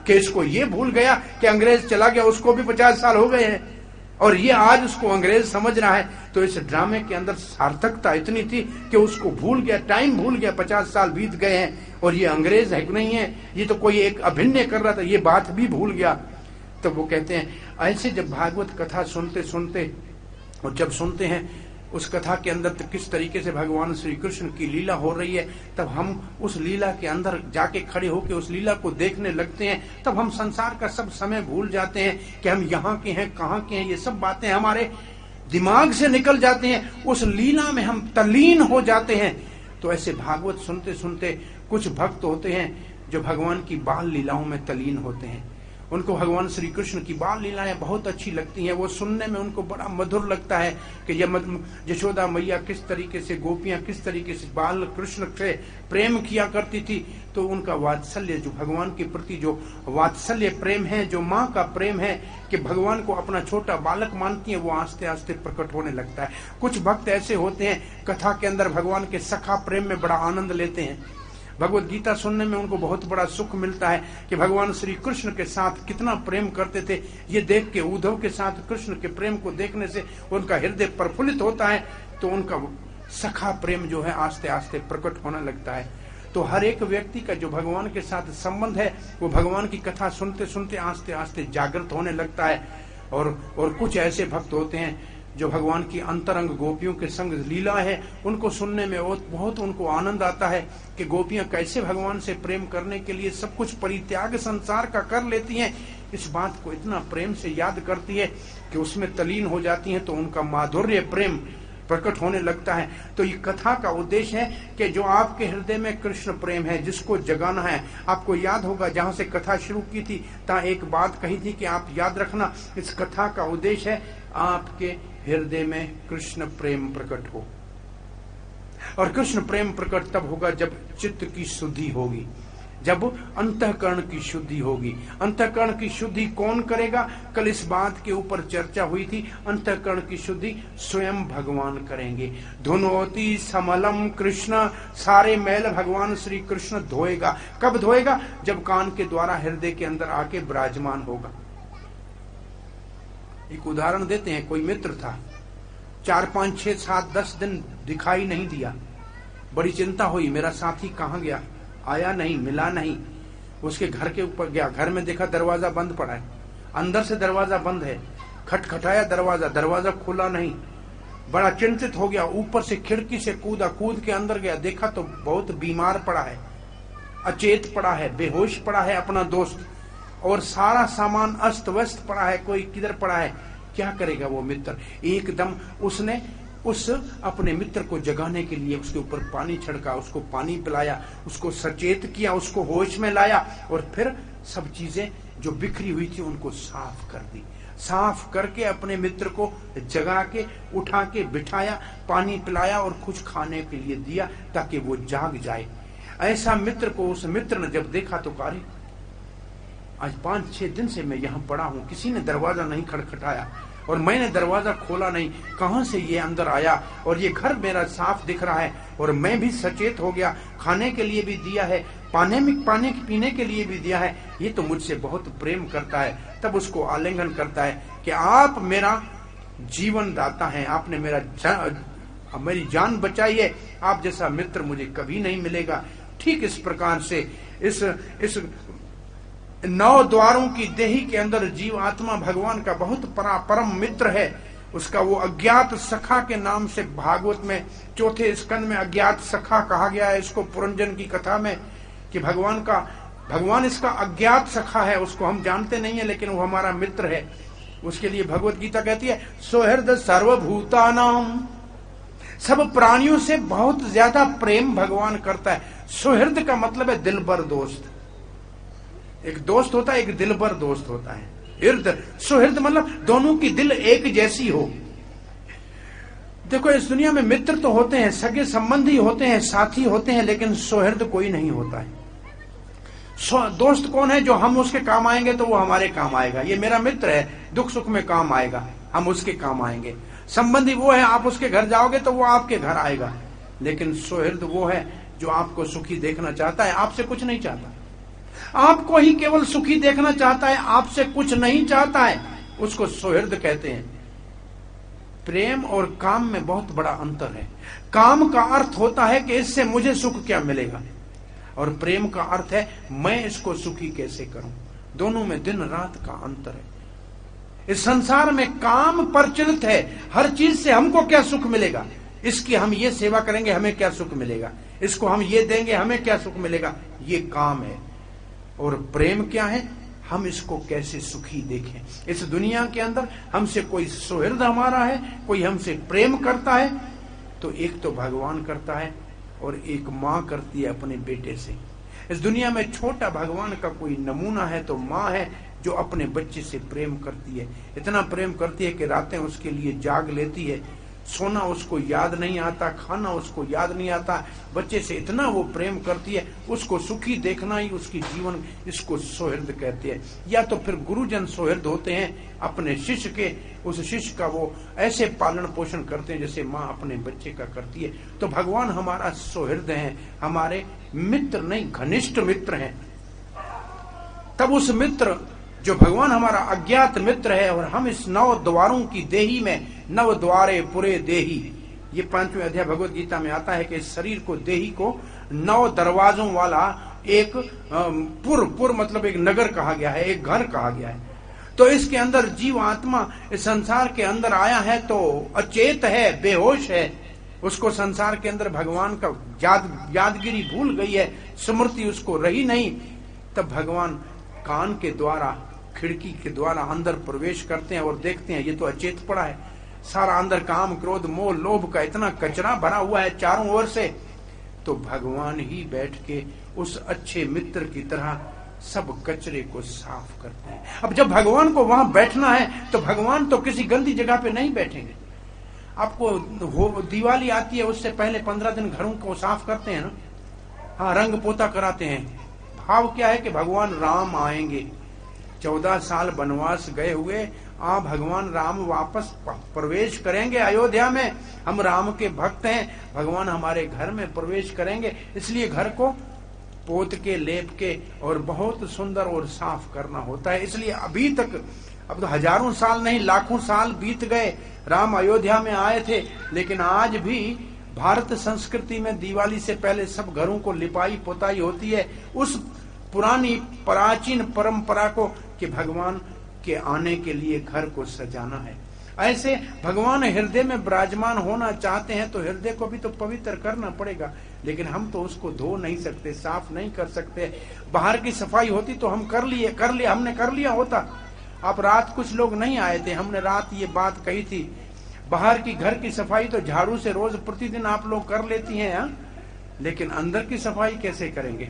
कि इसको ये भूल गया कि अंग्रेज चला गया, उसको भी पचास साल हो गए हैं और ये आज उसको अंग्रेज समझ रहा है। तो इस ड्रामे के अंदर सार्थकता इतनी थी कि उसको भूल गया, टाइम भूल गया, पचास साल बीत गए हैं और ये अंग्रेज है कि नहीं है, ये तो कोई एक अभिनय कर रहा था, ये बात भी भूल गया। तो वो कहते हैं ऐसे जब भागवत कथा सुनते सुनते और जब सुनते हैं उस कथा के अंदर तो किस तरीके से भगवान श्री कृष्ण की लीला हो रही है, तब हम उस लीला के अंदर जाके खड़े होकर उस लीला को देखने लगते हैं, तब हम संसार का सब समय भूल जाते हैं कि हम यहाँ के हैं, कहाँ के हैं, ये सब बातें हमारे दिमाग से निकल जाते हैं, उस लीला में हम तल्लीन हो जाते हैं। तो ऐसे भागवत सुनते सुनते कुछ भक्त होते हैं जो भगवान की बाल लीलाओं में तल्लीन होते हैं, उनको भगवान श्री कृष्ण की बाल लीलाएं बहुत अच्छी लगती हैं, वो सुनने में उनको बड़ा मधुर लगता है कि यशोदा मैया किस तरीके से, गोपियां किस तरीके से बाल कृष्ण से प्रेम किया करती थी। तो उनका वात्सल्य, जो भगवान के प्रति जो वात्सल्य प्रेम है, जो माँ का प्रेम है कि भगवान को अपना छोटा बालक मानती है, वो आस्ते आस्ते प्रकट होने लगता है। कुछ भक्त ऐसे होते हैं कथा के अंदर भगवान के सखा प्रेम में बड़ा आनंद लेते हैं, भगवत गीता सुनने में उनको बहुत बड़ा सुख मिलता है कि भगवान श्री कृष्ण के साथ कितना प्रेम करते थे। ये देख के उद्धव के साथ कृष्ण के प्रेम को देखने से उनका हृदय प्रफुल्लित होता है, तो उनका सखा प्रेम जो है आस्ते आस्ते प्रकट होने लगता है। तो हर एक व्यक्ति का जो भगवान के साथ संबंध है वो भगवान की कथा सुनते सुनते आस्ते आस्ते जागृत होने लगता है। और और कुछ ऐसे भक्त होते हैं जो भगवान की अंतरंग गोपियों के संग लीला है, उनको सुनने में बहुत उनको आनंद आता है कि गोपियां कैसे भगवान से प्रेम करने के लिए सब कुछ परित्याग संसार का कर लेती हैं, इस बात को इतना प्रेम से याद करती है कि उसमें तलीन हो जाती हैं, तो उनका माधुर्य प्रेम प्रकट होने लगता है। तो ये कथा का उद्देश्य है कि जो आपके हृदय में कृष्ण प्रेम है जिसको जगाना है। आपको याद होगा जहां से कथा शुरू की थी ता एक बात कही थी कि आप याद रखना, इस कथा का उद्देश्य है आपके हृदय में कृष्ण प्रेम प्रकट हो। और कृष्ण प्रेम प्रकट तब होगा जब चित्त की शुद्धि होगी, जब अंतःकरण की शुद्धि होगी। अंतःकरण की शुद्धि कौन करेगा? कल इस बात के ऊपर चर्चा हुई थी। अंतःकरण की शुद्धि स्वयं भगवान करेंगे। धुनोति समलम कृष्ण, सारे मैल भगवान श्री कृष्ण धोएगा। कब धोएगा? जब कान के द्वारा हृदय के अंदर आके विराजमान होगा। एक उदाहरण देते हैं। कोई मित्र था, चार पांच छह सात दस दिन दिखाई नहीं दिया। बड़ी चिंता हुई, मेरा साथी कहाँ गया, आया नहीं, मिला नहीं। उसके घर के ऊपर गया, घर में देखा दरवाजा बंद पड़ा है, अंदर से दरवाजा बंद है। खटखटाया दरवाजा, दरवाजा खुला नहीं। बड़ा चिंतित हो गया, ऊपर से खिड़की से कूदा, कूद के अंदर गया, देखा तो बहुत बीमार पड़ा है, अचेत पड़ा है, बेहोश पड़ा है अपना दोस्त, और सारा सामान अस्त व्यस्त पड़ा है, कोई किधर पड़ा है। क्या करेगा वो मित्र? एकदम उसने उस अपने मित्र को जगाने के लिए उसके ऊपर पानी छिड़का, उसको पानी पिलाया, उसको सचेत किया, उसको होश में लाया, और फिर सब चीजें जो बिखरी हुई थी उनको साफ कर दी। साफ करके अपने मित्र को जगा के उठा के बिठाया, पानी पिलाया और कुछ खाने के लिए दिया ताकि वो जाग जाए। ऐसा मित्र को उस मित्र ने जब देखा तो कहा, आज पांच छह दिन से मैं यहाँ पड़ा हूँ, किसी ने दरवाजा नहीं खटखटाया और मैंने दरवाजा खोला नहीं, कहाँ से ये अंदर आया? और ये घर मेरा साफ दिख रहा है और मैं भी सचेत हो गया, खाने के लिए भी दिया है, पानी में पानी पीने के लिए भी दिया है, ये तो मुझसे बहुत प्रेम करता है। तब उसको आलिंगन करता है कि आप मेरा जीवन दाता है, आपने मेरा जा, मेरी जान बचाई है, आप जैसा मित्र मुझे कभी नहीं मिलेगा। ठीक इस प्रकार से इस इस नौ द्वारों की देही के अंदर जीव आत्मा भगवान का बहुत परा परम मित्र है। उसका वो अज्ञात सखा के नाम से भागवत में चौथे स्कंद में अज्ञात सखा कहा गया है इसको, पुरंजन की कथा में, कि भगवान का भगवान इसका अज्ञात सखा है, उसको हम जानते नहीं है लेकिन वो हमारा मित्र है। उसके लिए भगवत गीता कहती है सौहृद सर्वभूतानाम, सब प्राणियों से बहुत ज्यादा प्रेम भगवान करता है। सौहृद का मतलब है दिलबर दोस्त। एक दोस्त होता है, एक दिलबर दोस्त होता है। हृदय सुहृद मतलब दोनों की दिल एक जैसी हो। देखो इस दुनिया में मित्र तो होते हैं, सगे संबंधी होते हैं, साथी होते हैं, लेकिन सुहृद कोई नहीं होता है। दोस्त कौन है? जो हम उसके काम आएंगे तो वो हमारे काम आएगा। ये मेरा मित्र है, दुख सुख में काम आएगा, हम उसके काम आएंगे। संबंधी वो है, आप उसके घर जाओगे तो वो आपके घर आएगा। लेकिन सुहृद वो है जो आपको सुखी देखना चाहता है, आपसे कुछ नहीं चाहता। आपको ही केवल सुखी देखना चाहता है, आपसे कुछ नहीं चाहता है, उसको सुहृद कहते हैं। प्रेम और काम में बहुत बड़ा अंतर है। काम का अर्थ होता है कि इससे मुझे सुख क्या मिलेगा, और प्रेम का अर्थ है मैं इसको सुखी कैसे करूं। दोनों में दिन रात का अंतर है। इस संसार में काम प्रचलित है, हर चीज से हमको क्या सुख मिलेगा, इसकी हम ये सेवा करेंगे हमें क्या सुख मिलेगा, इसको हम ये देंगे हमें क्या सुख मिलेगा, ये काम है। और प्रेम क्या है, हम इसको कैसे सुखी देखें। इस दुनिया के अंदर हमसे कोई सुहृद हमारा है, कोई हमसे प्रेम करता है, तो एक तो भगवान करता है और एक माँ करती है अपने बेटे से। इस दुनिया में छोटा भगवान का कोई नमूना है तो माँ है, जो अपने बच्चे से प्रेम करती है। इतना प्रेम करती है कि रातें उसके लिए जाग लेती है, सोना उसको याद नहीं आता, खाना उसको याद नहीं आता, बच्चे से इतना वो प्रेम करती है। उसको सुखी देखना ही उसकी जीवन, इसको सुहृद कहते हैं। या तो फिर गुरुजन सुहृद होते हैं अपने शिष्य के, उस शिष्य का वो ऐसे पालन पोषण करते हैं जैसे माँ अपने बच्चे का करती है। तो भगवान हमारा सुहृद है, हमारे मित्र नहीं घनिष्ठ मित्र हैं। तब उस मित्र जो भगवान हमारा अज्ञात मित्र है, और हम इस नव द्वारों की देही में, नव द्वारे पुरे देही, ये पांचवें अध्याय भगवत गीता में आता है कि इस शरीर को, देही को नौ दरवाजों वाला एक पुर, पुर मतलब एक नगर कहा गया है, एक घर कहा गया है। तो इसके अंदर जीव आत्मा इस संसार के अंदर आया है तो अचेत है, बेहोश है, उसको संसार के अंदर भगवान का याद यादगिरी भूल गई है, स्मृति उसको रही नहीं। तब भगवान कान के द्वारा, खिड़की के द्वारा अंदर प्रवेश करते हैं और देखते हैं ये तो अचेत पड़ा है, सारा अंदर काम क्रोध मोह लोभ का इतना कचरा भरा हुआ है चारों ओर से। तो भगवान ही बैठ के उस अच्छे मित्र की तरह सब कचरे को साफ करते हैं। अब जब भगवान को वहां बैठना है तो भगवान तो किसी गंदी जगह पे नहीं बैठेंगे। आपको हो दिवाली आती है, उससे पहले पंद्रह दिन घरों को साफ करते हैं ना, हाँ रंग पोता कराते हैं। भाव क्या है कि भगवान राम आएंगे, चौदह साल वनवास गए हुए, आ भगवान राम वापस प्रवेश करेंगे अयोध्या में, हम राम के भक्त हैं, भगवान हमारे घर में प्रवेश करेंगे, इसलिए घर को पोत के लेप के और बहुत सुंदर और साफ करना होता है। इसलिए अभी तक, अब तो हजारों साल नहीं लाखों साल बीत गए, राम अयोध्या में आए थे, लेकिन आज भी भारत संस्कृति में दिवाली से पहले सब घरों को लिपाई पोताई होती है, उस पुरानी प्राचीन परंपरा को कि भगवान के आने के लिए घर को सजाना है। ऐसे भगवान हृदय में विराजमान होना चाहते हैं तो हृदय को भी तो पवित्र करना पड़ेगा, लेकिन हम तो उसको धो नहीं सकते, साफ नहीं कर सकते। बाहर की सफाई होती तो हम कर लिए कर लिया हमने कर लिया होता। आप रात कुछ लोग नहीं आए थे, हमने रात ये बात कही थी, बाहर की घर की सफाई तो झाड़ू से रोज प्रतिदिन आप लोग कर लेती हैं, हा? लेकिन अंदर की सफाई कैसे करेंगे?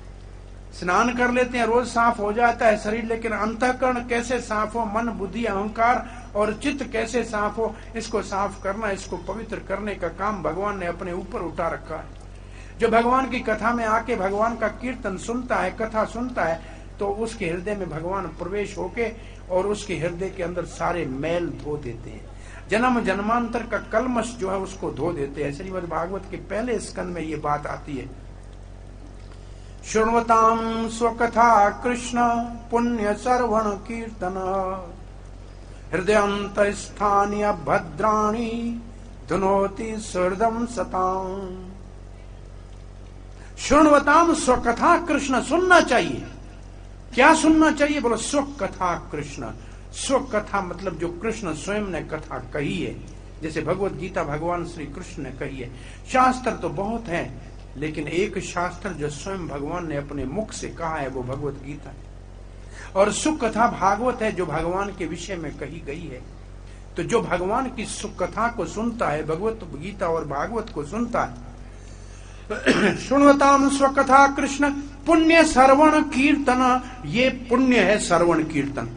स्नान कर लेते हैं, रोज साफ हो जाता है शरीर, लेकिन अंतःकरण कैसे साफ हो, मन बुद्धि अहंकार और चित्त कैसे साफ हो, इसको साफ करना, इसको पवित्र करने का काम भगवान ने अपने ऊपर उठा रखा है। जो भगवान की कथा में आके भगवान का कीर्तन सुनता है, कथा सुनता है, तो उसके हृदय में भगवान प्रवेश होके और उसके हृदय के अंदर सारे मैल धो देते हैं, जन्म जन्मांतर का कलमश जो है उसको धो देते हैं। श्रीमद् भागवत के पहले स्कंद में ये बात आती है, शृण्वतां स्वकथा कृष्ण पुण्य श्रवण कीर्तन हृदयंत स्थानीय भद्राणी धुनोति सुहृदं सतां। शृण्वतां स्वकथा कृष्ण, सुनना चाहिए। क्या सुनना चाहिए? बोलो स्वकथा कृष्ण। स्वकथा मतलब जो कृष्ण स्वयं ने कथा कही है, जैसे भगवत गीता भगवान श्री कृष्ण ने कही है। शास्त्र तो बहुत है, लेकिन एक शास्त्र जो स्वयं भगवान ने अपने मुख से कहा है वो भगवत गीता है, और सुख कथा भागवत है जो भगवान के विषय में कही गई है। तो जो भगवान की सुख कथा को सुनता है, भगवत गीता और भागवत को सुनता है, सुनवताम स्वकथा कृष्ण पुण्य श्रवण कीर्तन, ये पुण्य है श्रवण कीर्तन।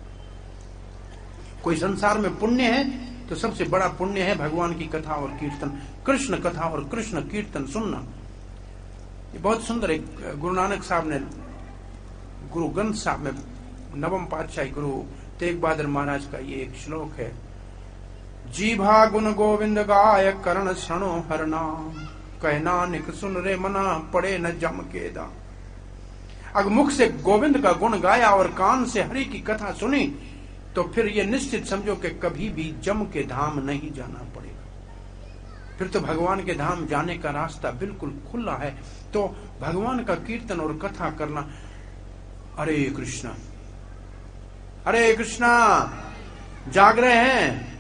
कोई संसार में पुण्य है तो सबसे बड़ा पुण्य है भगवान की कथा और कीर्तन, कृष्ण कथा और कृष्ण कीर्तन सुनना। ये बहुत सुंदर एक गुरु नानक साहब ने, गुरु ग्रंथ साहब में नवम पातशाही गुरु तेग बहादुर महाराज का ये एक श्लोक है, जीभा गुण गोविंद गाय करण सणो हर नाम, कह नानक सुन रे मना पड़े न जम के दाम। अगर मुख से गोविंद का गुण गाया और कान से हरि की कथा सुनी तो फिर ये निश्चित समझो कि कभी भी जम के धाम नहीं जाना पड़ेगा। फिर तो भगवान के धाम जाने का रास्ता बिल्कुल खुला है। तो भगवान का कीर्तन और कथा करना। हरे कृष्णा, हरे कृष्णा। जाग रहे हैं?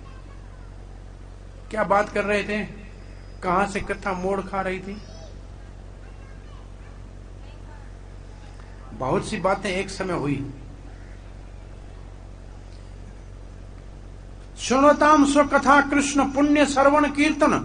क्या बात कर रहे थे? कहां से कथा मोड़ खा रही थी? बहुत सी बातें एक समय हुई। सुनताम स्वकथा कृष्ण पुण्य श्रवण कीर्तन।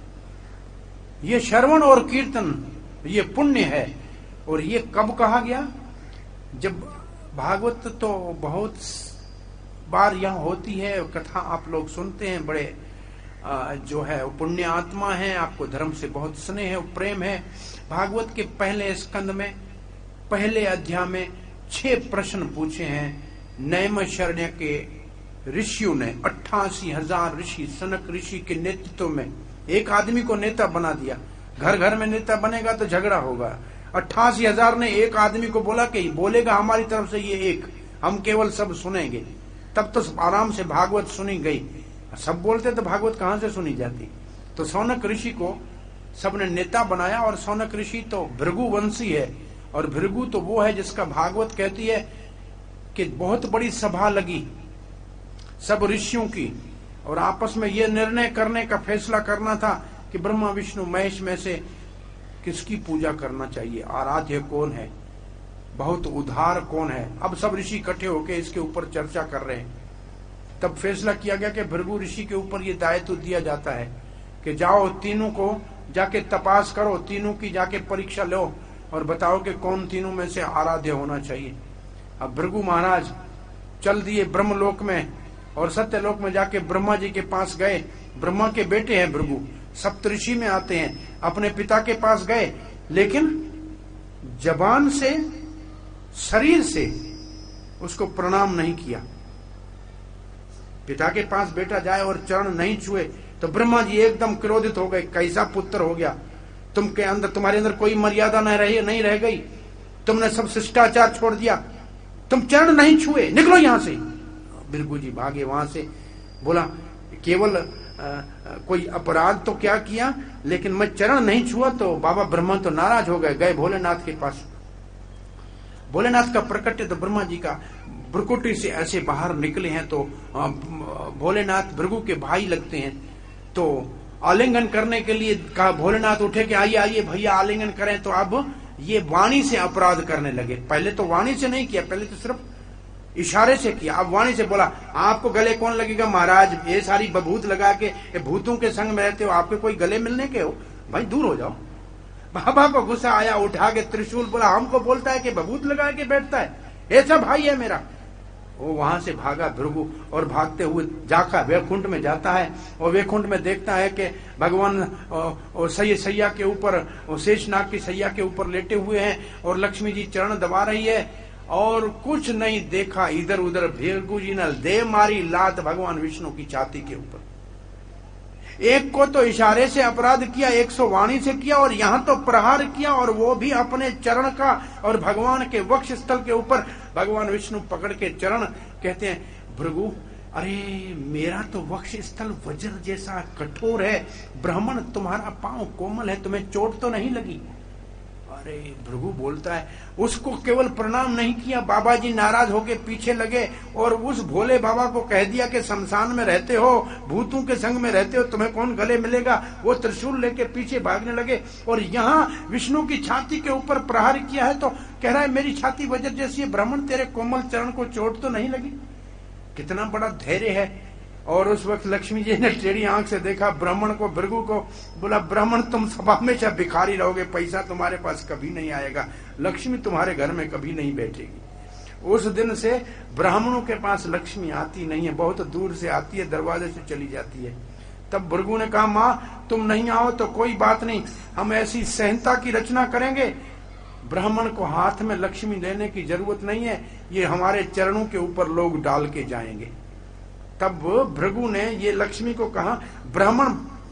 ये श्रवण और कीर्तन ये पुण्य है। और ये कब कहा गया? जब भागवत तो बहुत बार यहां होती है, कथा आप लोग सुनते हैं, बड़े जो है पुण्य आत्मा है, आपको धर्म से बहुत स्नेह है, प्रेम है। भागवत के पहले स्कंद में पहले अध्याय में छह प्रश्न पूछे हैं नैमिषारण्य के ऋषियों ने। अट्ठासी हजार ऋषि सनक ऋषि के नेतृत्व में एक आदमी को नेता बना दिया। घर घर में नेता बनेगा तो झगड़ा होगा। अट्ठासी हजार ने एक आदमी को बोला कि बोलेगा हमारी तरफ से ये एक, हम केवल सब सुनेंगे। तब तो आराम से भागवत सुनी गई। सब बोलते तो भागवत कहां से सुनी जाती? तो सौनक ऋषि को सबने नेता बनाया। और सौनक ऋषि तो भृगुवंशी है। और भृगु तो वो है जिसका भागवत कहती है कि बहुत बड़ी सभा लगी सब ऋषियों की, और आपस में यह निर्णय करने का फैसला करना था कि ब्रह्मा विष्णु महेश में से किसकी पूजा करना चाहिए, आराध्य कौन है, बहुत उदार कौन है। अब सब ऋषि इकट्ठे होकर इसके ऊपर चर्चा कर रहे हैं। तब फैसला किया गया कि भृगु ऋषि के ऊपर ये दायित्व दिया जाता है कि जाओ तीनों को जाके तपास करो, तीनों की जाके परीक्षा लो और बताओ कि कौन तीनों में से आराध्य होना चाहिए। अब भृगु महाराज चल दिए ब्रह्मलोक में और सत्यलोक में जाके ब्रह्मा जी के पास गए। ब्रह्मा के बेटे हैं भृगु, सप्तऋषि में आते हैं। अपने पिता के पास गए, लेकिन जबान से शरीर से उसको प्रणाम नहीं किया। पिता के पास बेटा जाए और चरण नहीं छुए तो ब्रह्मा जी एकदम क्रोधित हो गए। कैसा पुत्र हो गया तुम के अंदर, तुम्हारे अंदर कोई मर्यादा न रही नहीं रह गई, तुमने सब शिष्टाचार छोड़ दिया, तुम चरण नहीं छुए, निकलो यहां से। भृगु जी भागे वहां से। बोला केवल आ, कोई अपराध तो क्या किया, लेकिन मैं चरण नहीं छुआ। तो बाबा ब्रह्मा तो नाराज हो गए, गए भोलेनाथ के पास। भोलेनाथ का प्रकट तो ब्रह्मा जी का भ्रुकुटी से ऐसे बाहर निकले हैं तो भोलेनाथ भृगु के भाई लगते हैं। तो आलिंगन करने के लिए कहा, भोलेनाथ उठे कि आइए आइए भैया आलिंगन करें। तो अब ये वाणी से अपराध करने लगे। पहले तो वाणी से नहीं किया, पहले तो सिर्फ इशारे से किया। अब वाणी से बोला, आपको गले कौन लगेगा महाराज, ये सारी बभूत लगा के भूतों के संग में रहते हो, आपके कोई गले मिलने के हो, भाई दूर हो जाओ। बाबा को गुस्सा आया, उठा के त्रिशूल, बोला हमको बोलता है कि बभूत लगा के बैठता है, ऐसा भाई है मेरा। वो वहां से भागा भृगु और भागते हुए जाकर वैकुंठ में जाता है। और वैकुंठ में देखता है कि भगवान सही सैया के ऊपर, शेषनाग की सैया के ऊपर लेटे हुए हैं और लक्ष्मी जी चरण दबा रही है। और कुछ नहीं देखा, इधर उधर भृगु जी ने दे मारी लात भगवान विष्णु की छाती के ऊपर। एक को तो इशारे से अपराध किया, एक सौ वाणी से किया, और यहां तो प्रहार किया, और वो भी अपने चरण का। और भगवान के वक्ष स्थल के ऊपर भगवान विष्णु पकड़ के चरण कहते हैं, भृगु अरे मेरा तो वक्ष स्थल वज्र जैसा कठोर है, ब्राह्मण तुम्हारा पांव कोमल है, तुम्हें चोट तो नहीं लगी? अरे भृगु बोलता है, उसको केवल प्रणाम नहीं किया, बाबा जी नाराज होके पीछे लगे और उस भोले बाबा को कह दिया कि शमशान में रहते हो, भूतों के संग में रहते हो, तुम्हें कौन गले मिलेगा। वो त्रिशूल लेके पीछे भागने लगे और यहाँ विष्णु की छाती के ऊपर प्रहार किया है। तो कह रहा है मेरी छाती वज्र जैसी है, ब्राह्मण तेरे कोमल चरण को चोट तो नहीं लगी? कितना बड़ा धैर्य है। और उस वक्त लक्ष्मी जी ने टेढ़ी आंख से देखा ब्राह्मण को, भृगु को, बोला ब्राह्मण तुम सब हमेशा भिखारी रहोगे, पैसा तुम्हारे पास कभी नहीं आएगा, लक्ष्मी तुम्हारे घर में कभी नहीं बैठेगी। उस दिन से ब्राह्मणों के पास लक्ष्मी आती नहीं है, बहुत दूर से आती है, दरवाजे से चली जाती है। तब भृगु ने कहा, माँ तुम नहीं आओ तो कोई बात नहीं, हम ऐसी संहिता की रचना करेंगे, ब्राह्मण को हाथ में लक्ष्मी देने की जरूरत नहीं है, ये हमारे चरणों के ऊपर लोग डाल के जाएंगे। तब भृगु ने ये लक्ष्मी को कहा, ब्राह्मण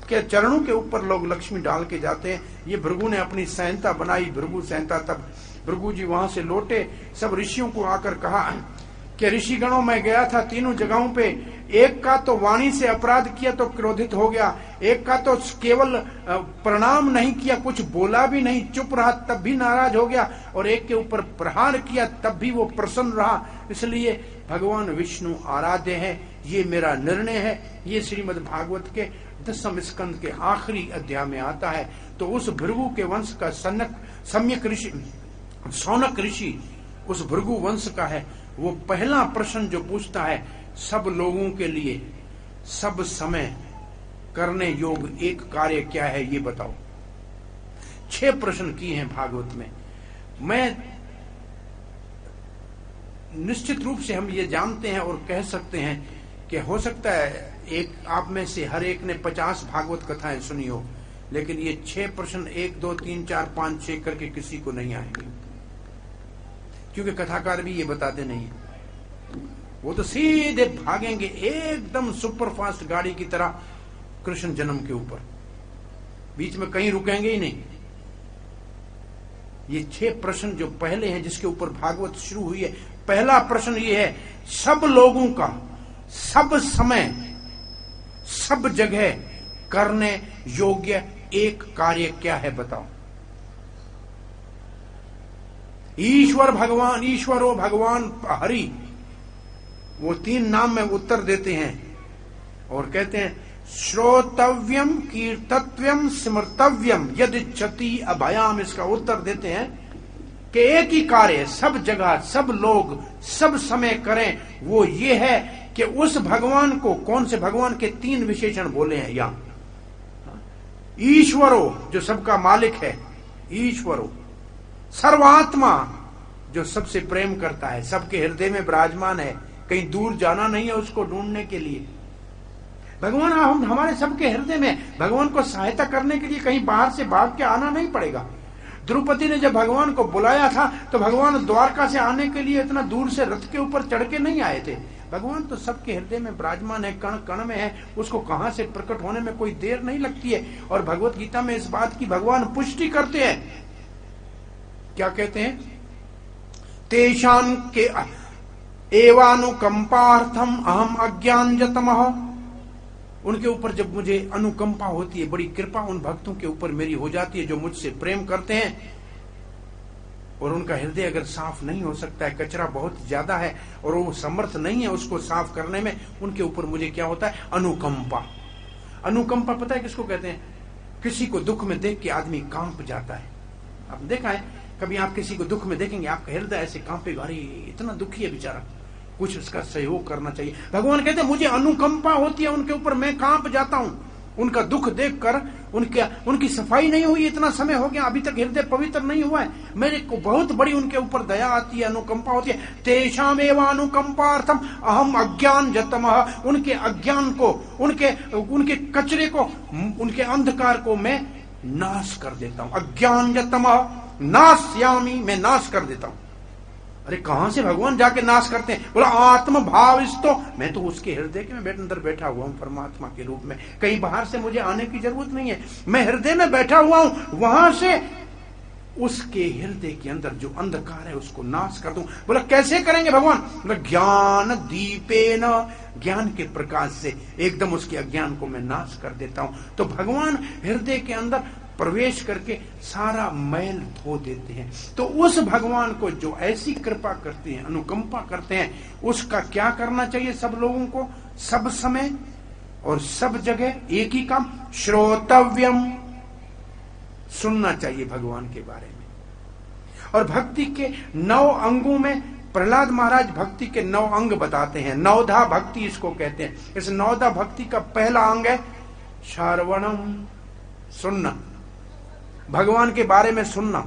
के चरणों के ऊपर लोग लक्ष्मी डाल के जाते हैं। ये भृगु ने अपनी संहिता बनाई, भृगु संहिता। तब भृगु जी वहां से लौटे, सब ऋषियों को आकर कहा कि ऋषिगणों में गया था तीनों जगहों पे, एक का तो वाणी से अपराध किया तो क्रोधित हो गया, एक का तो केवल प्रणाम नहीं किया, कुछ बोला भी नहीं, चुप रहा तब भी नाराज हो गया, और एक के ऊपर प्रहार किया तब भी वो प्रसन्न रहा। इसलिए भगवान विष्णु आराध्य है, ये मेरा निर्णय है। ये श्रीमद् भागवत के दसम स्कंद के आखिरी अध्याय में आता है। तो उस भृगु के वंश का सनक सम्यक ऋषि सौनक ऋषि उस भृगु वंश का है। वो पहला प्रश्न जो पूछता है, सब लोगों के लिए सब समय करने योग एक कार्य क्या है, ये बताओ। छह प्रश्न किए हैं भागवत में। मैं निश्चित रूप से हम ये जानते हैं और कह सकते हैं कि हो सकता है एक आप में से हर एक ने पचास भागवत कथाएं सुनी हो, लेकिन ये छह प्रश्न एक दो तीन चार पांच छह करके किसी को नहीं आएंगे, क्योंकि कथाकार भी ये बताते नहीं है। वो तो सीधे भागेंगे एकदम सुपरफास्ट गाड़ी की तरह कृष्ण जन्म के ऊपर, बीच में कहीं रुकेंगे ही नहीं। ये छह प्रश्न जो पहले हैं जिसके ऊपर भागवत शुरू हुई है, पहला प्रश्न ये है, सब लोगों का सब समय सब जगह करने योग्य एक कार्य क्या है, बताओ। ईश्वर भगवान, ईश्वरो भगवान हरि, वो तीन नाम में उत्तर देते हैं और कहते हैं, श्रोतव्यम कीर्तव्यम स्मृतव्यम यदिच्छति अभयाम। इसका उत्तर देते हैं कि एक ही कार्य सब जगह सब लोग सब समय करें, वो ये है कि उस भगवान को, कौन से भगवान के तीन विशेषण बोले हैं यहां। ईश्वरो जो सबका मालिक है, ईश्वरो। सर्वात्मा जो सबसे प्रेम करता है, सबके हृदय में विराजमान है, कहीं दूर जाना नहीं है उसको ढूंढने के लिए। भगवान हम हमारे सबके हृदय में, भगवान को सहायता करने के लिए कहीं बाहर से भाग के आना नहीं पड़ेगा। द्रौपदी ने जब भगवान को बुलाया था तो भगवान द्वारका से आने के लिए इतना दूर से रथ के ऊपर चढ़ के नहीं आए थे। भगवान तो सबके हृदय में विराजमान है, कण कण में है, उसको कहां से प्रकट होने में कोई देर नहीं लगती है। और भगवत गीता में इस बात की भगवान पुष्टि करते हैं। क्या कहते हैं? तेषां के एवानुकंपार्थम अहम अज्ञानजतमः। उनके ऊपर जब मुझे अनुकंपा होती है, बड़ी कृपा उन भक्तों के ऊपर मेरी हो जाती है जो मुझसे प्रेम करते हैं, और उनका हृदय अगर साफ नहीं हो सकता है, कचरा बहुत ज्यादा है और वो समर्थ नहीं है उसको साफ करने में, उनके ऊपर मुझे क्या होता है? अनुकंपा। अनुकंपा पता है किसको कहते हैं? किसी को दुख में देख के आदमी कांप जाता है। आपने देखा है, कभी आप किसी को दुख में देखेंगे, आपका हृदय ऐसे कांपेगा, अरे इतना दुखी है बेचारा, कुछ उसका सहयोग करना चाहिए। भगवान कहते हैं मुझे अनुकंपा होती है उनके ऊपर, मैं कांप जाता हूं उनका दुख देखकर। उनके उनकी सफाई नहीं हुई, इतना समय हो गया, अभी तक हृदय पवित्र नहीं हुआ है, मेरे को बहुत बड़ी उनके ऊपर दया आती है, अनुकंपा होती है। तेषामेव अनुकंपार्थम अहम अज्ञान जतमः। उनके अज्ञान को, उनके उनके कचरे को, उनके अंधकार को मैं नाश कर देता हूं। अज्ञान जतमः नाशयामी, मैं नाश कर देता हूं। अरे कहां से भगवान जाके नाश करते हैं? बोला आत्म भाव इस्तो, मैं तो उसके हृदय के में अंदर बैठा हुआ हूं परमात्मा के रूप में, कहीं बाहर से मुझे आने की जरूरत नहीं है, मैं हृदय में बैठा हुआ हूं, वहां से उसके हृदय के अंदर जो अंधकार है उसको नाश कर दूं। बोला कैसे करेंगे भगवान? बोला ज्ञान दीपेन, ज्ञान के प्रकाश से एकदम उसके अज्ञान को मैं नाश कर देता हूं। तो भगवान हृदय के अंदर प्रवेश करके सारा मैल धो देते हैं। तो उस भगवान को जो ऐसी कृपा करते हैं, अनुकंपा करते हैं, उसका क्या करना चाहिए सब लोगों को? सब समय और सब जगह एक ही काम, श्रोतव्यम, सुनना चाहिए भगवान के बारे में। और भक्ति के नौ अंगों में प्रहलाद महाराज भक्ति के नौ अंग बताते हैं। नवधा भक्ति इसको कहते हैं। इस नवधा भक्ति का पहला अंग है श्रवणम, सुनना, भगवान के बारे में सुनना।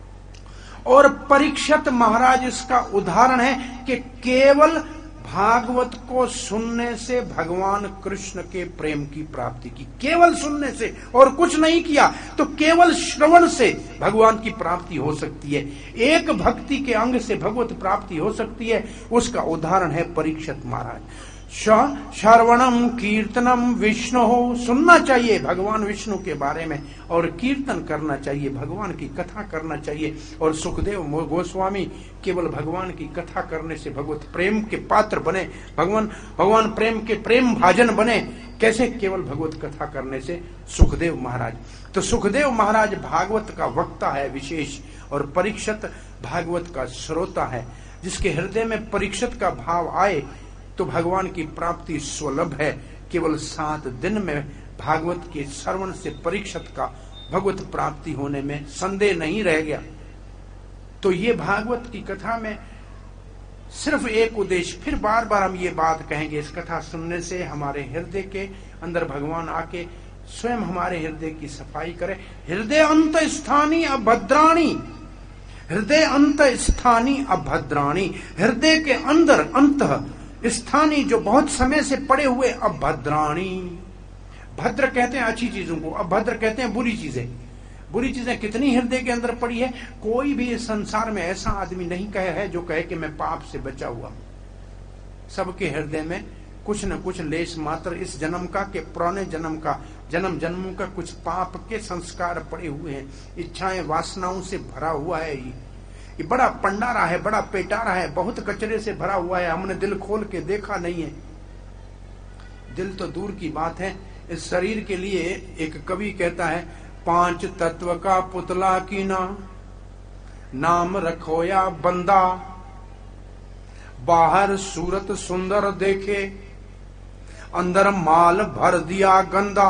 और परीक्षित महाराज इसका उदाहरण है कि केवल भागवत को सुनने से भगवान कृष्ण के प्रेम की प्राप्ति की, केवल सुनने से, और कुछ नहीं किया तो केवल श्रवण से भगवान की प्राप्ति हो सकती है। एक भक्ति के अंग से भगवत प्राप्ति हो सकती है, उसका उदाहरण है परीक्षित महाराज। श्रवणम कीर्तनम विष्णु हो, सुनना चाहिए भगवान विष्णु के बारे में, और कीर्तन करना चाहिए, भगवान की कथा करना चाहिए। और सुखदेव गोस्वामी केवल भगवान की कथा करने से भगवत प्रेम के पात्र बने, भगवान भगवान प्रेम के प्रेम भाजन बने। कैसे? केवल भगवत कथा करने से। सुखदेव महाराज, तो सुखदेव महाराज भागवत का वक्ता है विशेष, और परीक्षित भागवत का श्रोता है। जिसके हृदय में परीक्षित का भाव आए तो भगवान की प्राप्ति सुलभ है। केवल सात दिन में भागवत के श्रवण से परीक्षित का भगवत प्राप्ति होने में संदेह नहीं रह गया। तो ये भागवत की कथा में सिर्फ एक उद्देश्य, फिर बार बार हम ये बात कहेंगे, इस कथा सुनने से हमारे हृदय के अंदर भगवान आके स्वयं हमारे हृदय की सफाई करे। हृदय अंत स्थानी अभद्राणी, हृदय अंत स्थानी अभद्राणी, हृदय के अंदर अंत स्थानी जो बहुत समय से पड़े हुए अभद्राणी। भद्र कहते हैं अच्छी चीजों को, अभद्र कहते हैं बुरी चीजें। बुरी चीजें कितनी हृदय के अंदर पड़ी है। कोई भी इस संसार में ऐसा आदमी नहीं कहे है जो कहे कि मैं पाप से बचा हुआ। सबके हृदय में कुछ न कुछ लेश मात्र इस जन्म का के पुराने जन्म का, जन्म जन्मों का कुछ पाप के संस्कार पड़े हुए हैं। इच्छाएं वासनाओं से भरा हुआ है। ये ये बड़ा पंडारा है, बड़ा पेटारा है, बहुत कचरे से भरा हुआ है। हमने दिल खोल के देखा नहीं है। दिल तो दूर की बात है, इस शरीर के लिए एक कवि कहता है, पांच तत्व का पुतला कीना, नाम रखो या बंदा, बाहर सूरत सुंदर देखे, अंदर माल भर दिया गंदा।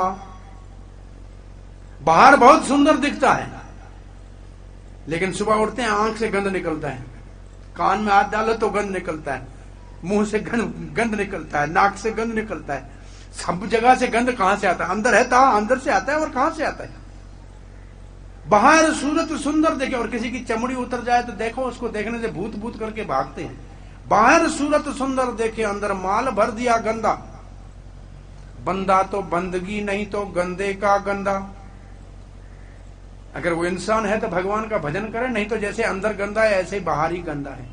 बाहर बहुत सुंदर दिखता है, लेकिन सुबह उठते हैं आंख से गंध निकलता है, कान में हाथ डालो तो गंध निकलता है, मुंह से गंध गंध निकलता है, नाक से गंध निकलता है। सब जगह से गंध कहां से आता है? अंदर है तो अंदर से आता है, और कहां से आता है? बाहर सूरत सुंदर देखे, और किसी की चमड़ी उतर जाए तो देखो, उसको देखने से भूत भूत करके भागते हैं। बाहर सूरत सुंदर देखे, अंदर माल भर दिया गंदा। बंदा तो बंदगी नहीं तो गंदे का गंदा। अगर वो इंसान है तो भगवान का भजन करे, नहीं तो जैसे अंदर गंदा है ऐसे ही बाहर ही गंदा है।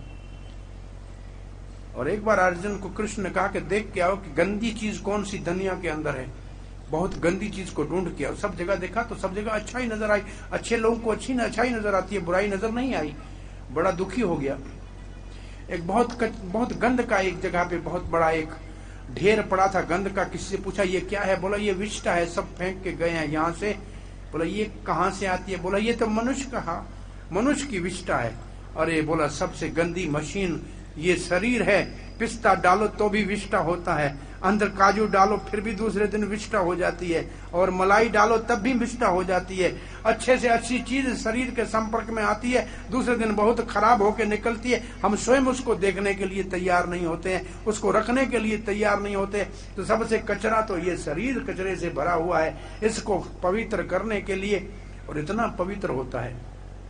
और एक बार अर्जुन को कृष्ण ने कहा कि देख के आओ कि गंदी चीज कौन सी दुनिया के अंदर है। बहुत गंदी चीज को ढूंढ के आओ। सब जगह देखा तो सब जगह अच्छा ही नजर आई, अच्छे लोगों को अच्छी अच्छाई नजर आती है, बुराई नजर नहीं आई। बड़ा दुखी हो गया। एक बहुत बहुत गंद का एक जगह पे बहुत बड़ा एक ढेर पड़ा था गंद का। किसी से पूछा ये क्या है? बोला ये विष्ठा है, सब फेंक के गए हैं यहाँ से। बोला ये कहाँ से आती है? बोला ये तो मनुष्य कहा, मनुष्य की विष्ठा है। अरे बोला सबसे गंदी मशीन ये शरीर है। पिस्ता डालो तो भी विष्ठा होता है, अंदर काजू डालो फिर भी दूसरे दिन विष्ठा हो जाती है, और मलाई डालो तब भी विष्ठा हो जाती है। अच्छे से अच्छी चीज शरीर के संपर्क में आती है, दूसरे दिन बहुत खराब होकर निकलती है। हम स्वयं उसको देखने के लिए तैयार नहीं होते हैं, उसको रखने के लिए तैयार नहीं होते। तो सबसे कचरा तो ये शरीर कचरे से भरा हुआ है। इसको पवित्र करने के लिए, और इतना पवित्र होता है,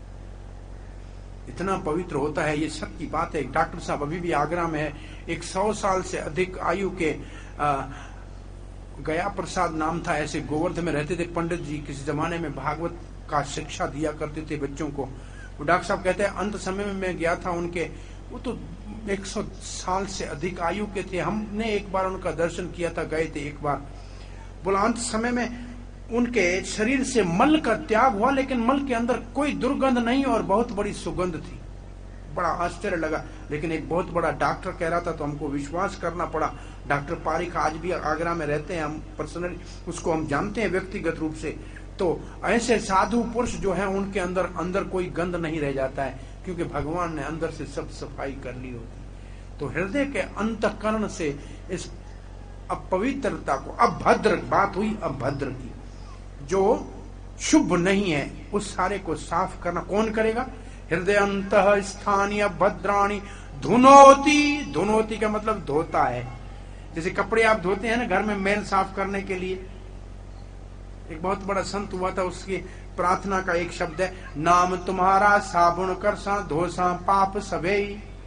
इतना पवित्र होता है, ये सब की बात है। एक डॉक्टर साहब अभी भी आगरा में है, एक सौ साल से अधिक आयु के आ, गया प्रसाद नाम था, ऐसे गोवर्धन में रहते थे पंडित जी। किसी जमाने में भागवत का शिक्षा दिया करते थे बच्चों को। वो डॉक्टर साहब कहते हैं अंत समय में मैं गया था उनके, वो तो एक सौ साल से अधिक आयु के थे। हमने एक बार उनका दर्शन किया था, गए थे एक बार। बोला अंत समय में उनके शरीर से मल का त्याग हुआ, लेकिन मल के अंदर कोई दुर्गंध नहीं और बहुत बड़ी सुगंध थी। बड़ा आश्चर्य लगा। लेकिन एक बहुत बड़ा डॉक्टर कह रहा था तो हमको विश्वास करना पड़ा। डॉक्टर पारिक आज भी आगरा में रहते हैं, हम पर्सनली उसको हम जानते हैं व्यक्तिगत रूप से। तो ऐसे साधु पुरुष जो है उनके अंदर अंदर कोई गंध नहीं रह जाता है, क्योंकि भगवान ने अंदर से सब सफाई कर ली होती। तो हृदय के अंतःकरण से इस अपवित्रता को, अभद्र बात हुई अभद्र की, जो शुभ नहीं है उस सारे को साफ करना कौन करेगा? हृदय अंतः स्थानीय भद्राणी धुनोती। धुनोती का मतलब धोता है। जैसे कपड़े आप धोते हैं ना घर में मैल साफ करने के लिए। एक बहुत बड़ा संत हुआ था, उसकी प्रार्थना का एक शब्द है, नाम तुम्हारा साबुन कर सा धोसा पाप सबे।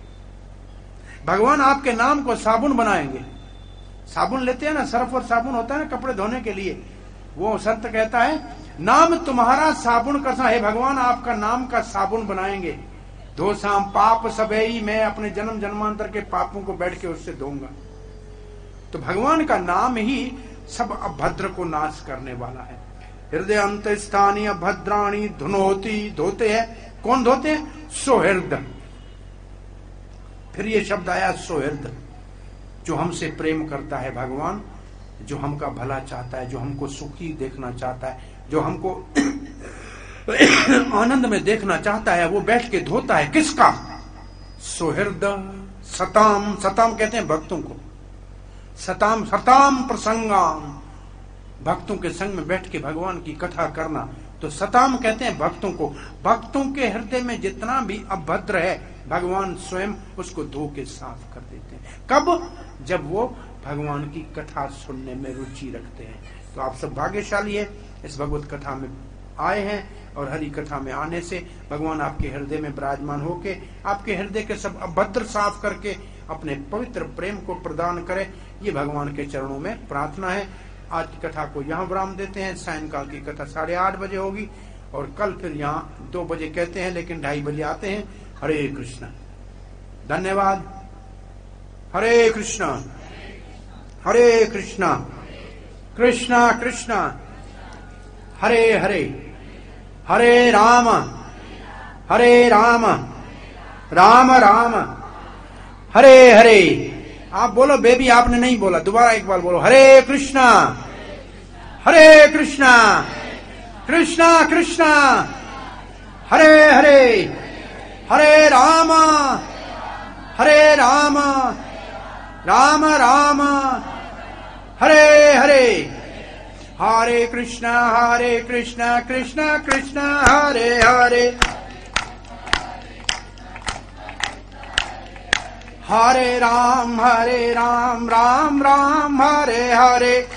भगवान आपके नाम को साबुन बनाएंगे। साबुन लेते हैं ना, सर्फ और साबुन होता है ना कपड़े धोने के लिए। वो संत कहता है नाम तुम्हारा साबुन कसा है, भगवान आपका नाम का साबुन बनाएंगे। धोसा पाप सबेई, मैं अपने जन्म जन्मांतर के पापों को बैठ के उससे धोऊंगा। तो भगवान का नाम ही सब अभद्र को नाश करने वाला है। हृदय अंत स्थानीय भद्राणी धुनोती, धोते हैं। कौन धोते हैं? सुहृद। फिर ये शब्द आया सुहृद, जो हमसे प्रेम करता है भगवान, जो हमका भला चाहता है, जो हमको सुखी देखना चाहता है, जो हमको आनंद में देखना चाहता है, वो बैठ के धोता है। किसका? सुहृद सताम। सताम कहते हैं भक्तों को। सताम सताम प्रसंगाम, भक्तों के संग में बैठ के भगवान की कथा करना, तो सताम कहते हैं भक्तों को। भक्तों के हृदय में जितना भी अभद्र है, भगवान स्वयं उसको धो के साफ कर देते हैं। कब? जब वो भगवान की कथा सुनने में रुचि रखते हैं। तो आप सब भाग्यशाली है, इस भगवत कथा में आए हैं, और हरि कथा में आने से भगवान आपके हृदय में विराजमान होके आपके हृदय के सब अभद्र साफ करके अपने पवित्र प्रेम को प्रदान करे। ये भगवान के चरणों में प्रार्थना है। आज की कथा को यहाँ विराम देते हैं। सायंकाल की कथा साढ़े आठ बजे होगी, और कल फिर यहाँ दो बजे कहते हैं लेकिन ढाई बजे आते हैं। हरे कृष्ण। धन्यवाद। हरे कृष्ण हरे कृष्ण कृष्ण कृष्ण हरे हरे, हरे राम हरे राम राम राम हरे हरे। आप बोलो बेबी, आपने नहीं बोला, दोबारा एक बार बोलो। हरे कृष्णा हरे कृष्णा कृष्णा कृष्णा हरे हरे, हरे राम हरे राम राम राम हरे हरे। हरे कृष्णा हरे कृष्णा कृष्णा कृष्णा हरे हरे, हरे राम हरे राम राम राम हरे हरे।